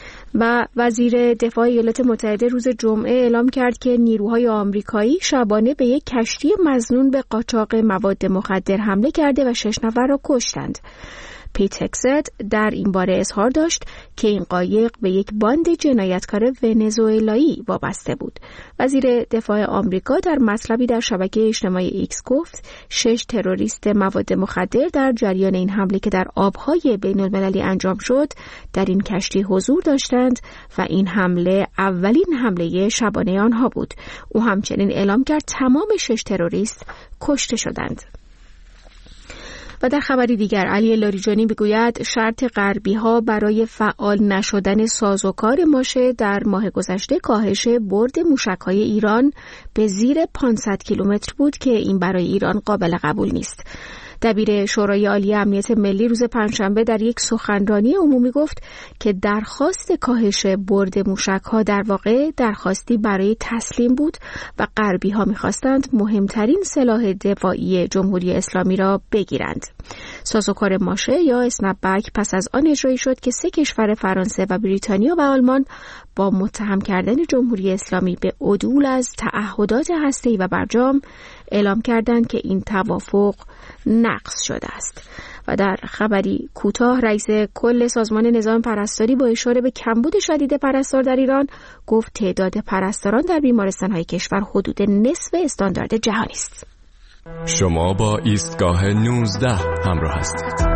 و وزیر دفاع ایالات متحده روز جمعه اعلام کرد که نیروهای آمریکایی شبانه به یک کشتی مظنون به قاچاق مواد مخدر حمله کرده و 6 نفر را کشتند. پیت هگست در این باره اظهار داشت که این قایق به یک باند جنایتکار ونزوئلایی وابسته بود. وزیر دفاع آمریکا در مطلبی در شبکه اجتماعی ایکس گفت 6 تروریست مواد مخدر در جریان این حمله که در آبهای بین‌المللی انجام شد در این کشتی حضور داشتند و این حمله اولین حمله شبانه آنها بود. او همچنین اعلام کرد تمام 6 تروریست کشته شدند. و در خبری دیگر علی لاریجانی میگوید شرط غربی‌ها برای فعال نشدن سازوکار ماشه در ماه گذشته کاهش برد موشک‌های ایران به زیر 500 کیلومتر بود که این برای ایران قابل قبول نیست. دبیر شورای عالی امنیت ملی روز پنجشنبه در یک سخنرانی عمومی گفت که درخواست کاهش برد موشک‌ها در واقع درخواستی برای تسلیم بود و غربی‌ها می‌خواستند مهمترین سلاح دفاعی جمهوری اسلامی را بگیرند. سازوکار ماشه یا اسنپ بک پس از آن اجرایی شد که 3 کشور فرانسه و بریتانیا و آلمان با متهم کردن جمهوری اسلامی به عدول از تعهدات هسته‌ای و برجام اعلام کردند که این توافق نقض شده است. و در خبری کوتاه رئیس کل سازمان نظام پرستاری با اشاره به کمبود شدید پرستار در ایران گفت تعداد پرستاران در بیمارستان‌های کشور حدود نصف استاندارد جهانی است. شما با ایستگاه 19 همراه هستید.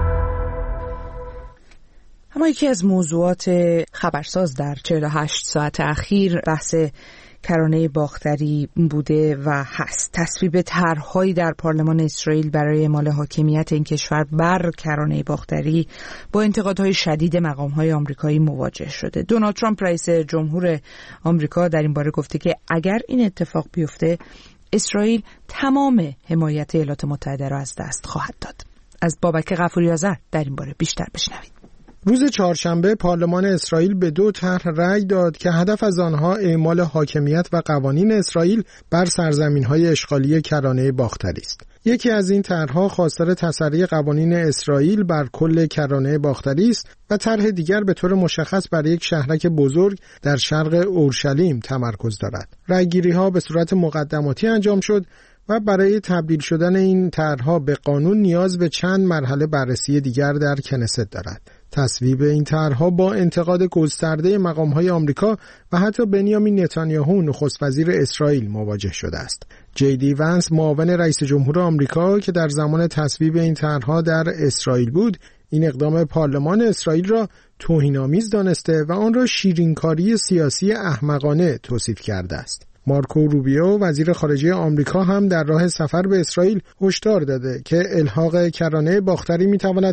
اما یکی از موضوعات خبرساز در 48 ساعت اخیر بحث کرانه باختری بوده و هست. تصویب طرح‌هایی در پارلمان اسرائیل برای اعمال حاکمیت این کشور بر کرانه باختری با انتقادهای شدید مقام‌های آمریکایی مواجه شده. دونالد ترامپ رئیس جمهور آمریکا در این باره گفته که اگر این اتفاق بیفته اسرائیل تمام حمایت ایالات متحده را از دست خواهد داد. از بابک غفوری آذر در این باره بیشتر بشنوید. روز چهارشنبه پارلمان اسرائیل به 2 طرح رأی داد که هدف از آنها اعمال حاکمیت و قوانین اسرائیل بر سرزمین‌های اشغالی کرانه باختری است. یکی از این طرح‌ها خواستار تسری قوانین اسرائیل بر کل کرانه باختری است و طرح دیگر به طور مشخص بر یک شهرک بزرگ در شرق اورشلیم تمرکز دارد. رأیگیری‌ها به صورت مقدماتی انجام شد و برای تبدیل شدن این طرح‌ها به قانون نیاز به چند مرحله بررسی دیگر در کنست دارد. تصویب این طرح‌ها با انتقاد گسترده مقام‌های آمریکا و حتی بنیامین نتانیاهو نخست وزیر اسرائیل مواجه شده است. جی دی ونس معاون رئیس جمهور آمریکا که در زمان تصویب این طرح‌ها در اسرائیل بود، این اقدام پارلمان اسرائیل را توهین‌آمیز دانسته و آن را شیرینکاری سیاسی احمقانه توصیف کرده است. مارکو روبیو وزیر خارجه آمریکا هم در راه سفر به اسرائیل هشدار داده که الحاق کرانه باختری می‌تواند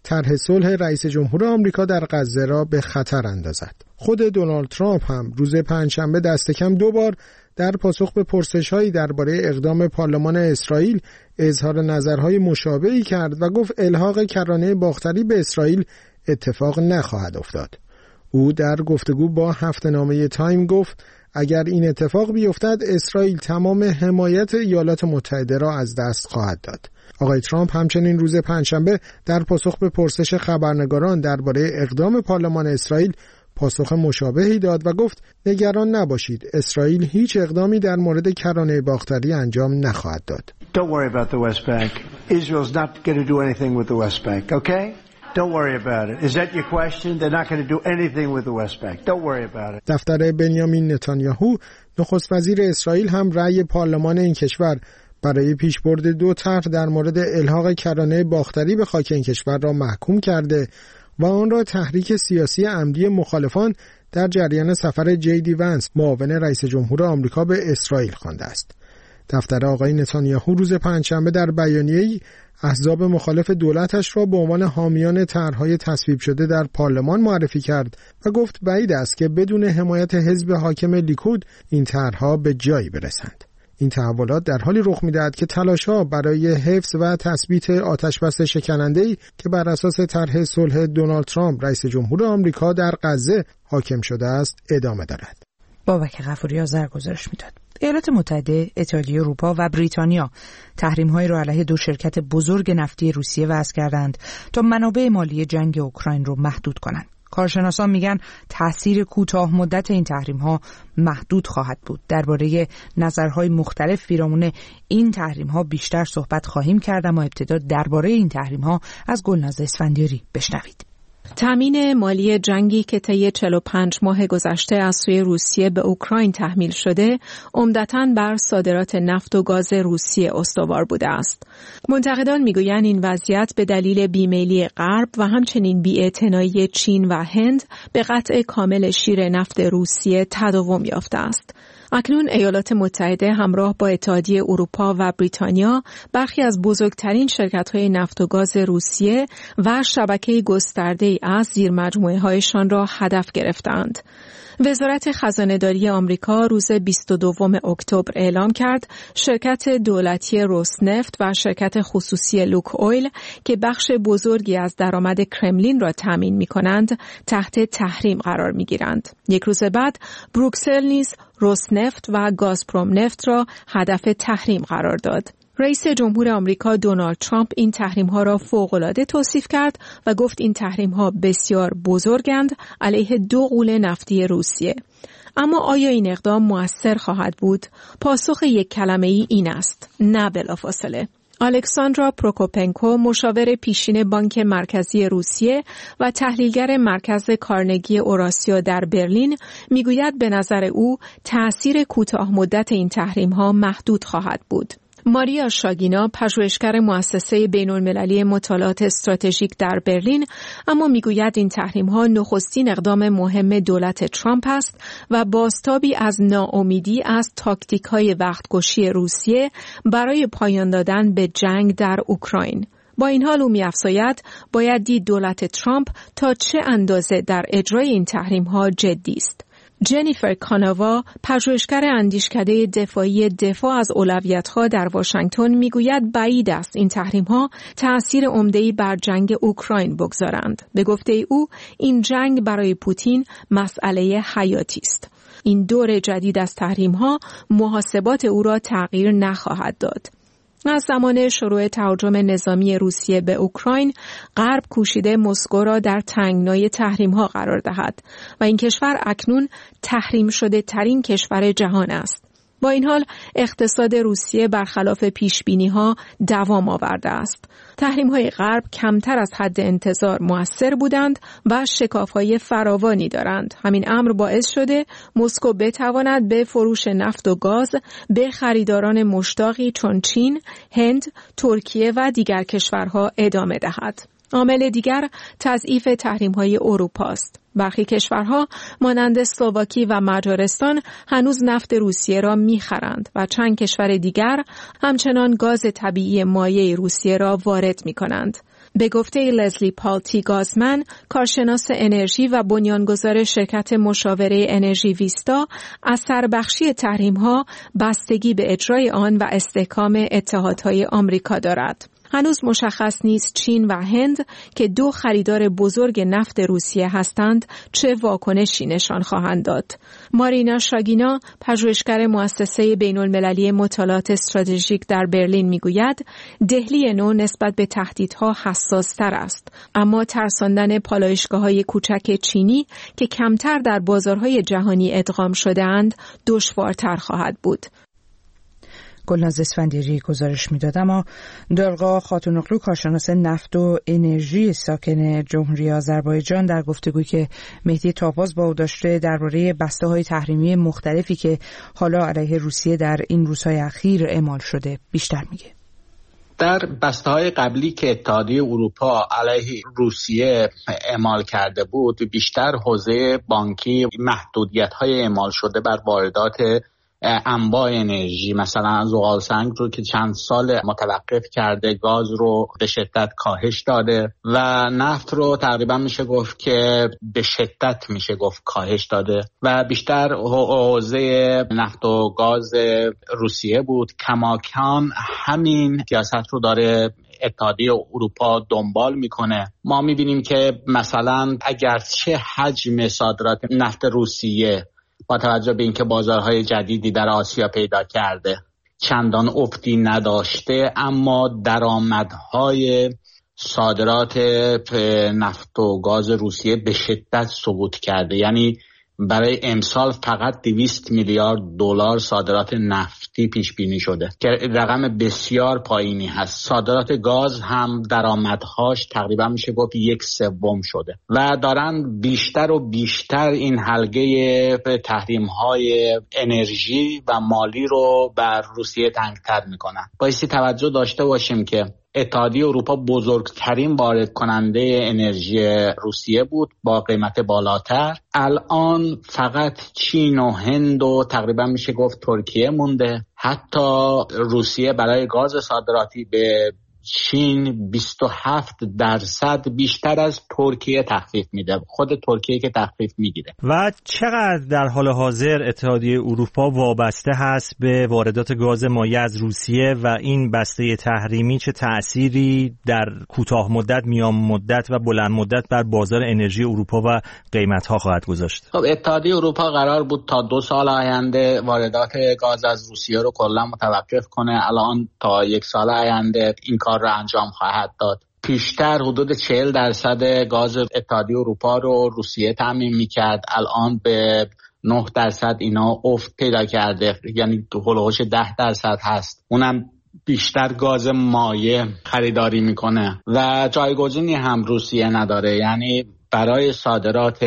طرح صلح رئیس جمهور آمریکا در غزه را به خطر اندازد. خود دونالد ترامپ هم روز پنجشنبه دست کم 2 بار در پاسخ به پرسش‌هایی درباره اقدام پارلمان اسرائیل اظهار نظرهای مشابهی کرد و گفت الحاق کرانه باختری به اسرائیل اتفاق نخواهد افتاد. او در گفتگو با هفته‌نامه تایم گفت اگر این اتفاق بیفتد اسرائیل تمام حمایت ایالات متحده را از دست خواهد داد. آقای ترامپ همچنین روز پنجشنبه در پاسخ به پرسش خبرنگاران درباره اقدام پارلمان اسرائیل پاسخ مشابهی داد و گفت نگران نباشید، اسرائیل هیچ اقدامی در مورد کرانه باختری انجام نخواهد داد. Don't worry about the West Bank. Israel's not going to do anything with the West Bank, okay? Don't worry about it. Is that your question? They're not going to do anything with the West Bank. Don't worry about it. دفتر بنیامین نتانیاهو نخست وزیر اسرائیل هم رأی پارلمان این کشور برای پیشبرد 2 طرح در مورد الحاق کرانه باختری به خاک این کشور را محکوم کرده و آن را تحریک سیاسی عمدی مخالفان در جریان سفر جی دی ونس معاون رئیس جمهور آمریکا به اسرائیل خوانده است. دفتر آقای نتانیاهو روز پنجشنبه در بیانیه‌ای احزاب مخالف دولتش را به عنوان حامیان طرح‌های تصویب شده در پارلمان معرفی کرد و گفت بعید است که بدون حمایت حزب حاکم لیکود این طرح‌ها به جایی برسند. این تحولات در حالی رخ می‌دهد که تلاش‌ها برای حفظ و تثبیت آتشبس شکننده‌ای که بر اساس طرح صلح دونالد ترامپ رئیس جمهور آمریکا در غزه حاکم شده است ادامه دارد. بابک غفوری آذر گزارش می‌داد. ایالات متحده، اتحادیه اروپا و بریتانیا تحریم‌هایی را علیه 2 شرکت بزرگ نفتی روسیه وضع کردند تا منابع مالی جنگ اوکراین را محدود کنند. کارشناسان میگن تأثیر کوتاه مدت این تحریم‌ها محدود خواهد بود. درباره نظرهای مختلف پیرامون این تحریم‌ها بیشتر صحبت خواهیم کرد، اما ابتدا درباره این تحریم‌ها از گلناز اسفندیاری بشنوید. تامین مالی جنگی که طی 45 ماه گذشته از سوی روسیه به اوکراین تحمیل شده، عمدتاً بر صادرات نفت و گاز روسیه استوار بوده است. منتقدان میگویند این وضعیت به دلیل بیمیلی غرب و همچنین بی‌اعتنایی چین و هند به قطع کامل شیر نفت روسیه تداوم یافته است. اکنون ایالات متحده همراه با اتحادیه اروپا و بریتانیا برخی از بزرگترین شرکت‌های نفت و گاز روسیه و شبکه گسترده‌ای از زیرمجموعه‌هایشان را هدف گرفتند. وزارت خزانه‌داری آمریکا روز 22 اکتبر اعلام کرد شرکت دولتی روسنفت و شرکت خصوصی لوک اویل که بخش بزرگی از درآمد کرملین را تامین می‌کنند تحت تحریم قرار می‌گیرند. یک روز بعد بروکسل نیز روسنفت و گازپروم نفت را هدف تحریم قرار داد. رئیس جمهور آمریکا دونالد ترامپ این تحریم‌ها را فوق‌العاده توصیف کرد و گفت این تحریم‌ها بسیار بزرگند علیه 2 غول نفتی روسیه. اما آیا این اقدام مؤثر خواهد بود؟ پاسخ یک کلمه‌ای این است: نه بلافاصله. الکساندرا پروکوپنکو، مشاور پیشین بانک مرکزی روسیه و تحلیلگر مرکز کارنگی اوراسیا در برلین، میگوید به نظر او تأثیر کوتاه مدت این تحریم‌ها محدود خواهد بود. ماریا شاگینا، پژوهشگر مؤسسه بین‌المللی مطالعات استراتژیک در برلین، اما میگوید این تحریم‌ها نخستین اقدام مهم دولت ترامپ است و بازتابی از ناامیدی از تاکتیک‌های وقت‌کشی روسیه برای پایان دادن به جنگ در اوکراین. با این حال او می‌افزاید باید دید دولت ترامپ تا چه اندازه در اجرای این تحریم‌ها جدی است. جنیفر کاناوا، پژوهشگر اندیشکده دفاعی دفاع از اولویت‌ها در واشنگتن، میگوید بعید است این تحریم‌ها تأثیر عمده‌ای بر جنگ اوکراین بگذارند. به گفته او این جنگ برای پوتین مسئله حیاتی است. این دور جدید از تحریم‌ها محاسبات او را تغییر نخواهد داد. از زمان شروع تهاجم نظامی روسیه به اوکراین، غرب کوشیده مسکو را در تنگنای تحریم‌ها قرار دهد و این کشور اکنون تحریم شده ترین کشور جهان است. با این حال اقتصاد روسیه برخلاف پیشبینی‌ها دوام آورده است. تحریم‌های غرب کمتر از حد انتظار مؤثر بودند و شکاف‌های فراوانی دارند. همین امر باعث شده مسکو بتواند به فروش نفت و گاز به خریداران مشتاقی چون چین، هند، ترکیه و دیگر کشورها ادامه دهد. عامل دیگر تضعیف تحریم‌های اروپا است. برخی کشورها مانند اسلواکی و مجارستان هنوز نفت روسیه را می‌خرند و چند کشور دیگر همچنان گاز طبیعی مایع روسیه را وارد می‌کنند. به گفته لزلی پالتی گازمن، کارشناس انرژی و بنیانگذار شرکت مشاوره انرژی ویستا، اثر بخشی تحریم‌ها بستگی به اجرای آن و استحکام اتحادهای آمریکا دارد. هنوز مشخص نیست چین و هند که دو خریدار بزرگ نفت روسیه هستند چه واکنشی نشان خواهند داد. مارینا شاگینا، پژوهشگر مؤسسه بین‌المللی مطالعات استراتژیک در برلین میگوید دهلی نو نسبت به تهدیدها حساس‌تر است، اما ترساندن پالایشگاه‌های کوچک چینی که کمتر در بازارهای جهانی ادغام شده‌اند دشوارتر خواهد بود. گلناز اسفندیاری گزارش میداد. اما دلقا خاتونوغلو، کارشناس نفت و انرژی ساکن جمهوری آذربایجان، در گفتگویی که مهدی تاپاز با او داشته درباره بسته‌های تحریمی مختلفی که حالا علیه روسیه در این روزهای اخیر اعمال شده بیشتر میگه. در بسته‌های قبلی که اتحادیه اروپا علیه روسیه اعمال کرده بود، بیشتر حوزه بانکی محدودیت‌های اعمال شده بر واردات انواع انرژی، مثلا زغال سنگ رو که چند سال متوقف کرده، گاز رو به شدت کاهش داده و نفت رو تقریبا میشه گفت که به شدت میشه گفت کاهش داده و بیشتر حوزه نفت و گاز روسیه بود. کماکان همین سیاست رو داره اتحادیه اروپا دنبال میکنه. ما میبینیم که مثلا اگرچه حجم صادرات نفت روسیه با توجه به اینکه بازارهای جدیدی در آسیا پیدا کرده چندان افتی نداشته، اما درآمدهای صادرات نفت و گاز روسیه به شدت سقوط کرده. یعنی برای امسال فقط 200 میلیارد دلار صادرات نفتی پیش بینی شده که رقم بسیار پایینی هست. صادرات گاز هم درآمدهاش تقریبا میشه گفت 1/3 شده و دارن بیشتر و بیشتر این حلقه تحریم‌های انرژی و مالی رو بر روسیه تنگ‌تر میکنن. بایستی توجه داشته باشیم که اتحادیه اروپا بزرگترین وارد کننده انرژی روسیه بود با قیمت بالاتر. الان فقط چین و هند و تقریبا میشه گفت ترکیه مونده. حتی روسیه برای گاز صادراتی به چین 27% بیشتر از ترکیه تخفیف میده، خود ترکیه که تخفیف میگیره. و چقدر در حال حاضر اتحادیه اروپا وابسته هست به واردات گاز مایع از روسیه و این بسته تحریمی چه تأثیری در کوتاه مدت، میان مدت و بلند مدت بر بازار انرژی اروپا و قیمت‌ها خواهد گذاشت؟ خب اتحادیه اروپا قرار بود تا 2 سال آینده واردات گاز از روسیه رو کلا متوقف کنه. الان تا 1 سال آینده این کار رو انجام خواهد داد. پیشتر حدود 40% گاز اتحادیه اروپا رو روسیه تامین میکرد، الان به 9% اینا افت پیدا کرده، یعنی هولوش 10% هست. اونم بیشتر گاز مایع خریداری میکنه و جایگزینی هم روسیه نداره. یعنی برای صادرات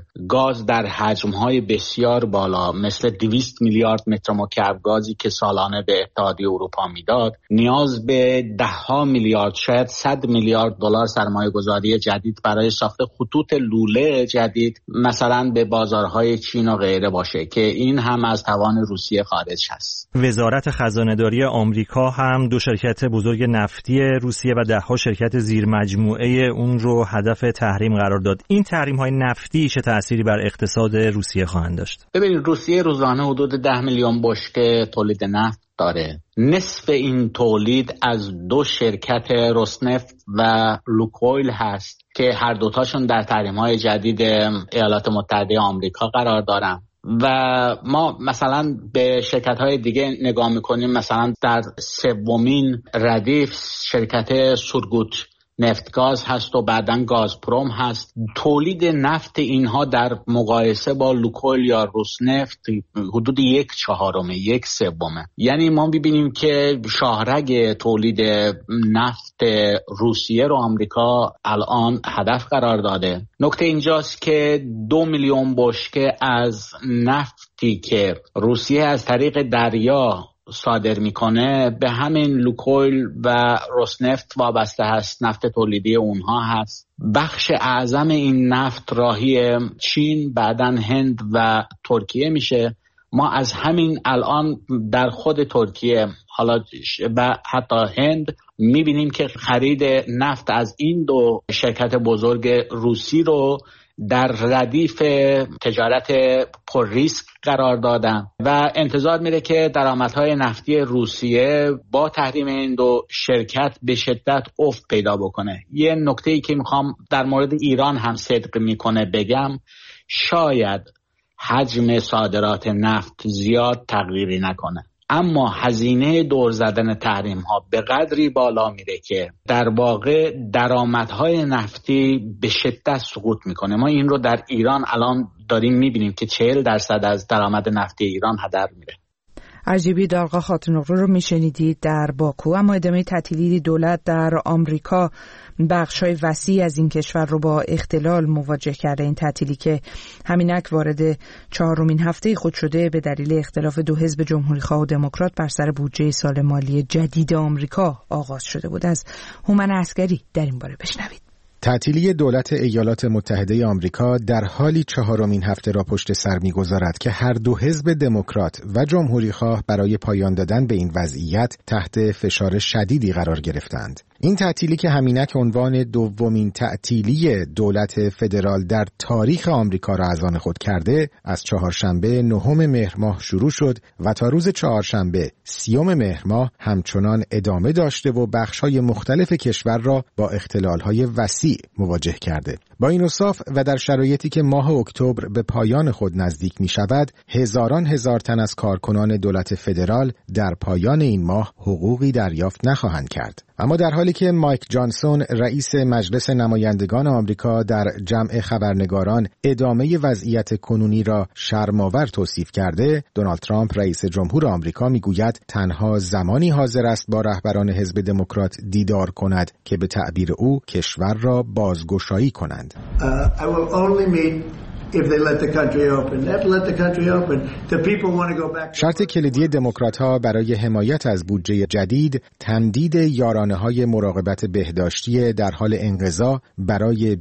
گاز در حجم‌های بسیار بالا مثل 200 میلیارد متر مکعب گازی که سالانه به اتحادیه اروپا میداد، نیاز به 10 میلیارد شاید 100 میلیارد دلار سرمایه‌گذاری جدید برای ساخت خطوط لوله جدید مثلا به بازارهای چین و غیره باشه که این هم از توان روسیه خارج هست. وزارت خزانه‌داری آمریکا هم 2 شرکت بزرگ نفتی روسیه و 10 شرکت زیر مجموعه اون رو هدف تحریم قرار داد. این تحریم‌های نفتی چه تأثیری بر اقتصاد روسیه خواهند داشت؟ ببینید روسیه روزانه حدود 10 میلیون بشکه تولید نفت داره. نصف این تولید از 2 شرکت روسنفت و لوکویل هست که هر دوتاشون در تحریم‌های جدید ایالات متحده آمریکا قرار دارن. و ما مثلا به شرکت‌های دیگه نگاه می‌کنیم، مثلا در 3مین ردیف شرکت سورگوت نفتگاز هست و بعدن گازپروم هست. تولید نفت اینها در مقایسه با لوکویل یا روسنفت حدود 1/4 1/3. یعنی ما ببینیم که شاهرگ تولید نفت روسیه رو آمریکا الان هدف قرار داده. نکته اینجاست که 2 میلیون بشکه از نفتی که روسیه از طریق دریا صادر میکنه به همین لوکویل و روسنفت وابسته هست، نفت تولیدی اونها هست. بخش اعظم این نفت راهی چین، بعدن هند و ترکیه میشه. ما از همین الان در خود ترکیه حالا و حتی هند میبینیم که خرید نفت از این دو شرکت بزرگ روسی رو در ردیف تجارت پر ریسک قرار دادن و انتظار میره که درآمدهای نفتی روسیه با تحریم این دو شرکت به شدت افت پیدا بکنه. یه نکته‌ای که میخوام در مورد ایران هم صدق میکنه بگم، شاید حجم صادرات نفت زیاد تغییری نکنه، اما هزینه دور زدن تحریم ها به قدری بالا میره که در واقع درآمدهای نفتی به شدت سقوط میکنه. ما این رو در ایران الان داریم میبینیم که 40% از درآمد نفتی ایران هدر میره. عجیبی دارقا خاتونقلو رو میشنیدید در باکو. اما ادامه تعطیلی دولت در آمریکا بخشای وسیع از این کشور رو با اختلال مواجه کرده. این تعطیلی که همینک وارد 4مین هفته خود شده به دلیل اختلاف دو حزب جمهوری‌خواه و دموکرات بر سر بودجه سال مالی جدید آمریکا آغاز شده بود. از هومن عسکری در این باره بشنوید. تعطیلی دولت ایالات متحده آمریکا در حالی 4مین هفته را پشت سر می‌گذارد که هر دو حزب دموکرات و جمهوری‌خواه برای پایان دادن به این وضعیت تحت فشار شدیدی قرار گرفتند. این تعطیلی که همینک عنوان دومین تعطیلی دولت فدرال در تاریخ آمریکا را از آن خود کرده، از چهارشنبه 9 مهر ماه شروع شد و تا روز چهارشنبه 30 مهر ماه همچنان ادامه داشته و بخش‌های مختلف کشور را با اختلال‌های وسیع مواجه کرده. با این اوصاف و در شرایطی که ماه اکتبر به پایان خود نزدیک می‌شود، هزاران هزار تن از کارکنان دولت فدرال در پایان این ماه حقوقی دریافت نخواهند کرد. اما در حالی که مایک جانسون رئیس مجلس نمایندگان آمریکا در جمع خبرنگاران ادامه وضعیت کنونی را شرم‌آور توصیف کرده، دونالد ترامپ رئیس جمهور آمریکا میگوید تنها زمانی حاضر است با رهبران حزب دموکرات دیدار کند که به تعبیر او کشور را بازگشایی کنند. I will only meet if they let the country open. They have to let the country open. The people want to go back. شرط کلیدی دموکرات‌ها برای حمایت از بودجه جدید تمدید یارانه‌های مراقبت بهداشتی در حال انقضا برای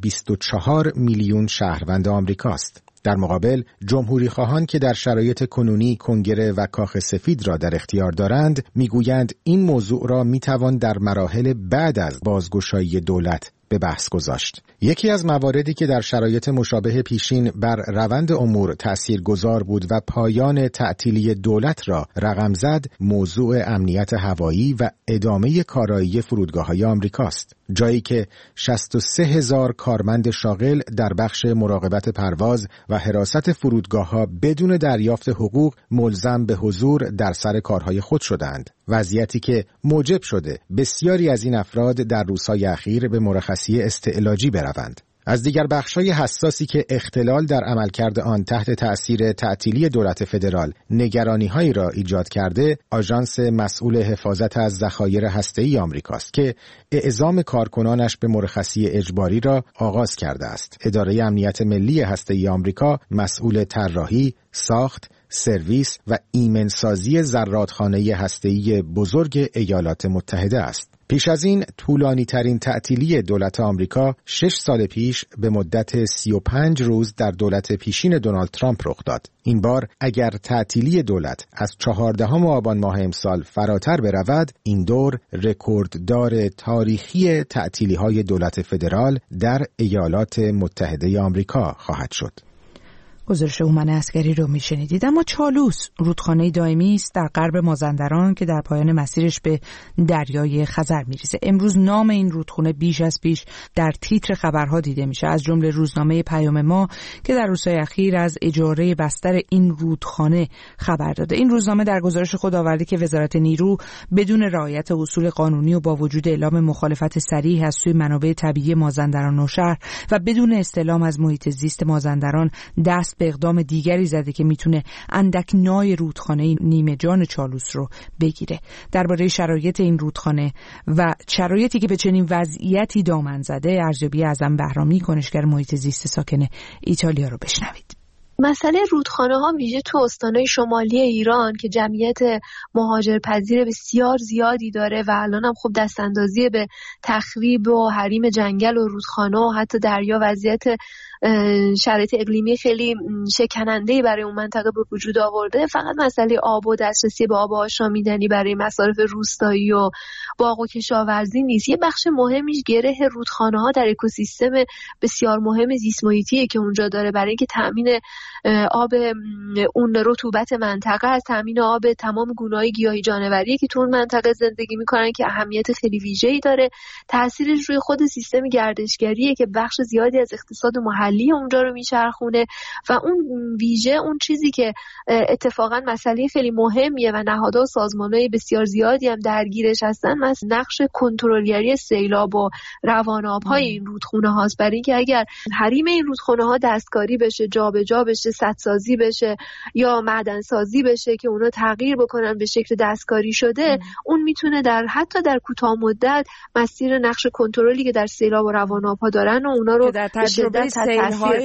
24 میلیون شهروند آمریکاست. در مقابل جمهوری خواهان که در شرایط کنونی کنگره و کاخ سفید را در اختیار دارند میگویند این موضوع را میتوان در مراحل بعد از بازگشایی دولت به بحث گذاشت. یکی از مواردی که در شرایط مشابه پیشین بر روند امور تأثیرگذار بود و پایان تعطیلی دولت را رقم زد، موضوع امنیت هوایی و ادامه کارایی فرودگاه‌های آمریکاست. جایی که 63,000 کارمند شاغل در بخش مراقبت پرواز و حراست فرودگاه‌ها بدون دریافت حقوق ملزم به حضور در سر کارهای خود شدند. وضعیتی که موجب شده بسیاری از این افراد در روزهای اخیر به مرخصی استعلاجی بروند. از دیگر بخش‌های حساسی که اختلال در عملکرد آن تحت تأثیر تعطیلی دولت فدرال نگرانی‌هایی را ایجاد کرده، آژانس مسئول حفاظت از ذخایر هسته‌ای آمریکاست که اعزام کارکنانش به مرخصی اجباری را آغاز کرده است. اداره امنیت ملی هسته‌ای آمریکا مسئول طراحی، ساخت، سرویس و ایمنسازی زرادخانه هسته‌ای بزرگ ایالات متحده است. پیش از این طولانی ترین تعطیلی دولت آمریکا 6 سال پیش به مدت 35 روز در دولت پیشین دونالد ترامپ رخ داد. این بار اگر تعطیلی دولت از 14 آبان ماه امسال فراتر برود، این دور رکورددار تاریخی تعطیلی‌های دولت فدرال در ایالات متحده آمریکا خواهد شد. گزارش هومن عسکری رو میشنیدید. اما چالوس رودخانه دائمی است در غرب مازندران که در پایان مسیرش به دریای خزر میریزه. امروز نام این رودخانه بیش از پیش در تیتر خبرها دیده میشه، از جمله روزنامه پیام ما که در روزهای اخیر از اجاره بستر این رودخانه خبر داده. این روزنامه در گزارش خود آورده که وزارت نیرو بدون رعایت اصول قانونی و با وجود اعلام مخالفت صریح از سوی منابع طبیعی مازندران نوشهر و بدون استعلام از محیط زیست مازندران دست به اقدام دیگری زده که میتونه اندک نای رودخانه نیمه جان چالوس رو بگیره. درباره شرایط این رودخانه و شرایطی که به چنین وضعیتی دامن زده، ارزیابی اعظم بهرامی، کنشگر محیط زیست ساکن ایتالیا رو بشنوید. مسئله رودخانه‌ها ویژه تو استان‌های شمالی ایران که جمعیت مهاجرپذیر بسیار زیادی داره و الان هم خب دستاندازی به تخریب و حریم جنگل و رودخانه و حتی دریا وضعیت شرایط اقلیمی خیلی شکننده‌ای برای اون منطقه به وجود آورده. فقط مسئله آب و دسترسی به آب آشامیدنی برای مصارف روستایی و باغ و کشاورزی نیست. یه بخش مهمیش گره رودخانه‌ها در اکوسیستم بسیار مهم زیست محیطیه که اونجا داره، برای اینکه تامین آب اون رطوبت منطقه است، تامین آب تمام گونه‌های گیاهی جانوری که تو اون منطقه زندگی میکنن که اهمیت خیلی ویژه‌ای داره. تاثیرش روی خود سیستم گردشگریه که بخش زیادی از اقتصاد محلی اونجا رو میچرخونه و اون ویژه اون چیزی که اتفاقا مسئله خیلی مهمیه و نهادها و سازمان‌های بسیار زیادی هم درگیرش هستن، نقش کنترلگری سیلاب و روان‌آب‌های این رودخونه هاست. برای اینکه اگر حریم این رودخونه ها دستکاری بشه، جابجا بشه، سدسازی بشه یا معدن سازی بشه که اونا تغییر بکنن به شکل دستکاری شده، اون میتونه حتی در کوتاه مدت مسیر نقش کنترلی که در سیلاب و روان‌آب‌ها دارن و اونا رو در تجربه سیل‌های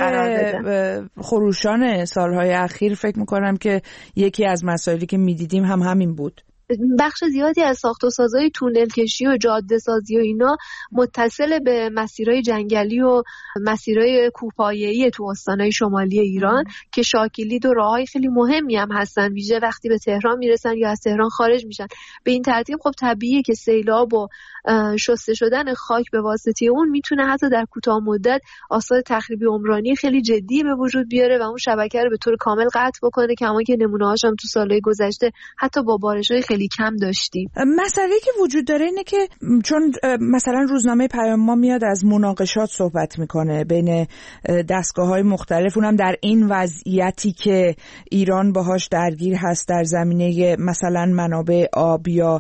خروشان سالهای اخیر فکر میکنم که یکی از مسائلی که میدیدیم همین بود. بخش زیادی از ساخت و سازهای تونل کشی و جاده سازی و اینا متصل به مسیرهای جنگلی و مسیرهای کوهپایه‌ای تو استانهای شمالی ایران که شاکلید و راههای خیلی مهمی هم هستن، ویژه وقتی به تهران میرسن یا از تهران خارج میشن. به این ترتیب خب طبیعیه که سیلاب و شسته شدن خاک به واسطه اون میتونه حتی در کوتاه مدت آثار تخریبی عمرانی خیلی جدی به وجود بیاره و اون شبکه رو به طور کامل قطع بکنه که همون که نمونه‌هاش هم تو سالهای گذشته حتی با بارش‌های خیلی کم داشتیم. مسئله که وجود داره اینه که چون مثلا روزنامه پیام ما میاد از مناقشات صحبت میکنه بین دستگاه‌های مختلف، اونم در این وضعیتی که ایران باهاش درگیر هست در زمینه مثلا منابع آب یا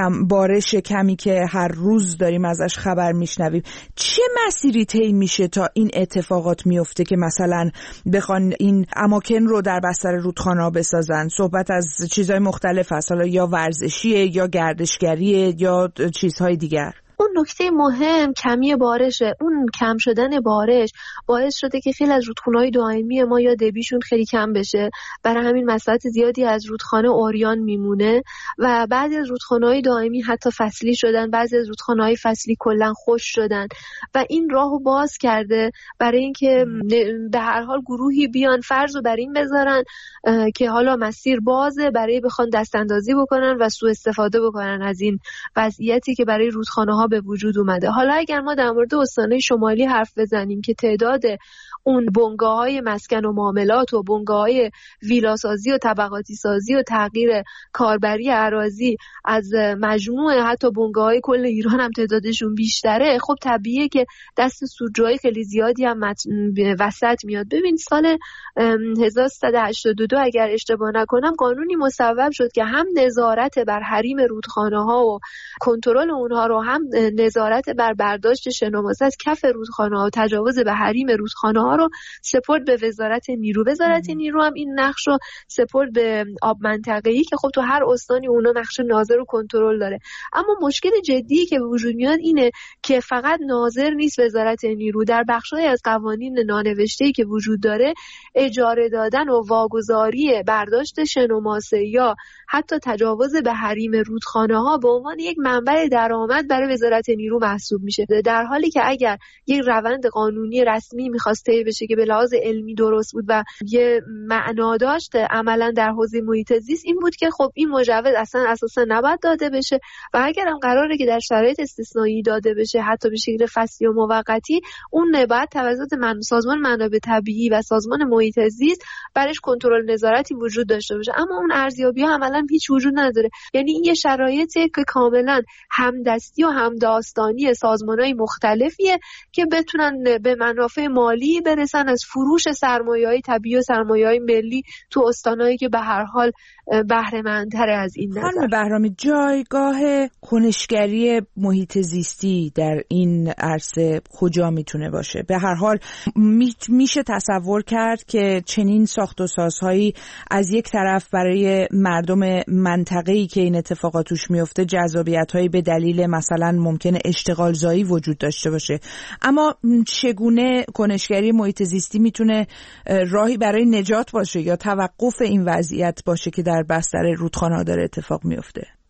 بارش کمی که هر روز داریم ازش خبر میشنویم. چه مسیری طی میشه تا این اتفاقات میفته که مثلا بخوان این اماکن رو در بستر رودخانه‌ها بسازن؟ صحبت از چیزهای مختلف هست، حالا یا ورزشیه یا گردشگریه یا چیزهای دیگر. اون نکته مهم کمی بارشه. اون کم شدن بارش باعث شده که خیلی از رودخونه‌های دائمی ما یا دبیشون خیلی کم بشه، برای همین مساحت زیادی از رودخانه عریان میمونه و بعضی از رودخانه‌های دائمی حتی فصلی شدن، بعضی از رودخانه‌های فصلی کلا خشک شدن و این راهو باز کرده برای اینکه به هر حال گروهی بیان فرضو بر این بذارن که حالا مسیر بازه برای بخوان دستاندازی بکنن و سوء استفاده بکنن از این وضعیتی که برای رودخانه‌ها به وجود اومده. حالا اگر ما در مورد استان‌های شمالی حرف بزنیم که تعداد اون بنگاه‌های مسکن و معاملات و بنگاه‌های ویلاسازی و طبقاتی سازی و تغییر کاربری اراضی از مجموعه حتی بنگاه‌های کل ایران هم تعدادشون بیشتره، خب طبیعیه که دست سودجوهای خیلی زیادی هم وسط میاد. ببین سال 1382 اگر اشتباه نکنم قانونی مصوب شد که هم نظارت بر حریم رودخانه‌ها و کنترل اونها رو، هم نظارت بر برداشت شنوماس از کف رودخانه‌ها و تجاوز به حریم رودخانه‌ها رو سپرد به وزارت نیرو. وزارت نیرو هم این نقش رو سپرد به آب منطقه‌ای که خب تو هر استانی اونا نقش ناظر و کنترل داره. اما مشکل جدی که به وجود میاد اینه که فقط ناظر نیست وزارت نیرو، در بخش‌های از قوانین نانوشته‌ای که وجود داره اجاره دادن و واگذاری برداشت شنوماسه یا حتی تجاوز به حریم رودخانه‌ها به عنوان یک منبع درآمد برای وزارت نیرو محسوب میشه، در حالی که اگر یک روند قانونی رسمی می‌خواست طی بشه که به لحاظ علمی درست بود و یه معنا داشت عملا در حوزه محیط زیست، این بود که خب این مجوز اصلا اساسا نباید داده بشه و اگر هم قراره که در شرایط استثنایی داده بشه حتی به شکل فصلی و موقتی، اون باید توسط سازمان منابع طبیعی و سازمان محیط زیست برش کنترل نظارتی وجود داشته باشه. اما اون ارزیابی‌ها عملاً هیچ وجود نداره. یعنی این یه شرایطی که کاملاً همدستی و همداستانی سازمان‌های مختلفیه که بتونن به منافع مالی برسن از فروش سرمایه‌های طبیعی و سرمایه‌های ملی تو استانایی که به هر حال بهره‌مندتر از این نظر. خانم بهرامی، جایگاه کنشگری محیط زیستی در این عرصه کجا میتونه باشه؟ به هر حال میشه تصور کرد که چنین ساخت و سازهایی از یک طرف برای مردم منطقه‌ای که این اتفاقات توش میفته جذابیت‌هایی به دلیل مثلا ممکنه اشتغال زایی وجود داشته باشه، اما چگونه کنشگری محیط زیستی میتونه راهی برای نجات باشه یا توقف این وضعیت باشه که در بستر رودخانه‌ها داره اتفاق میفته؟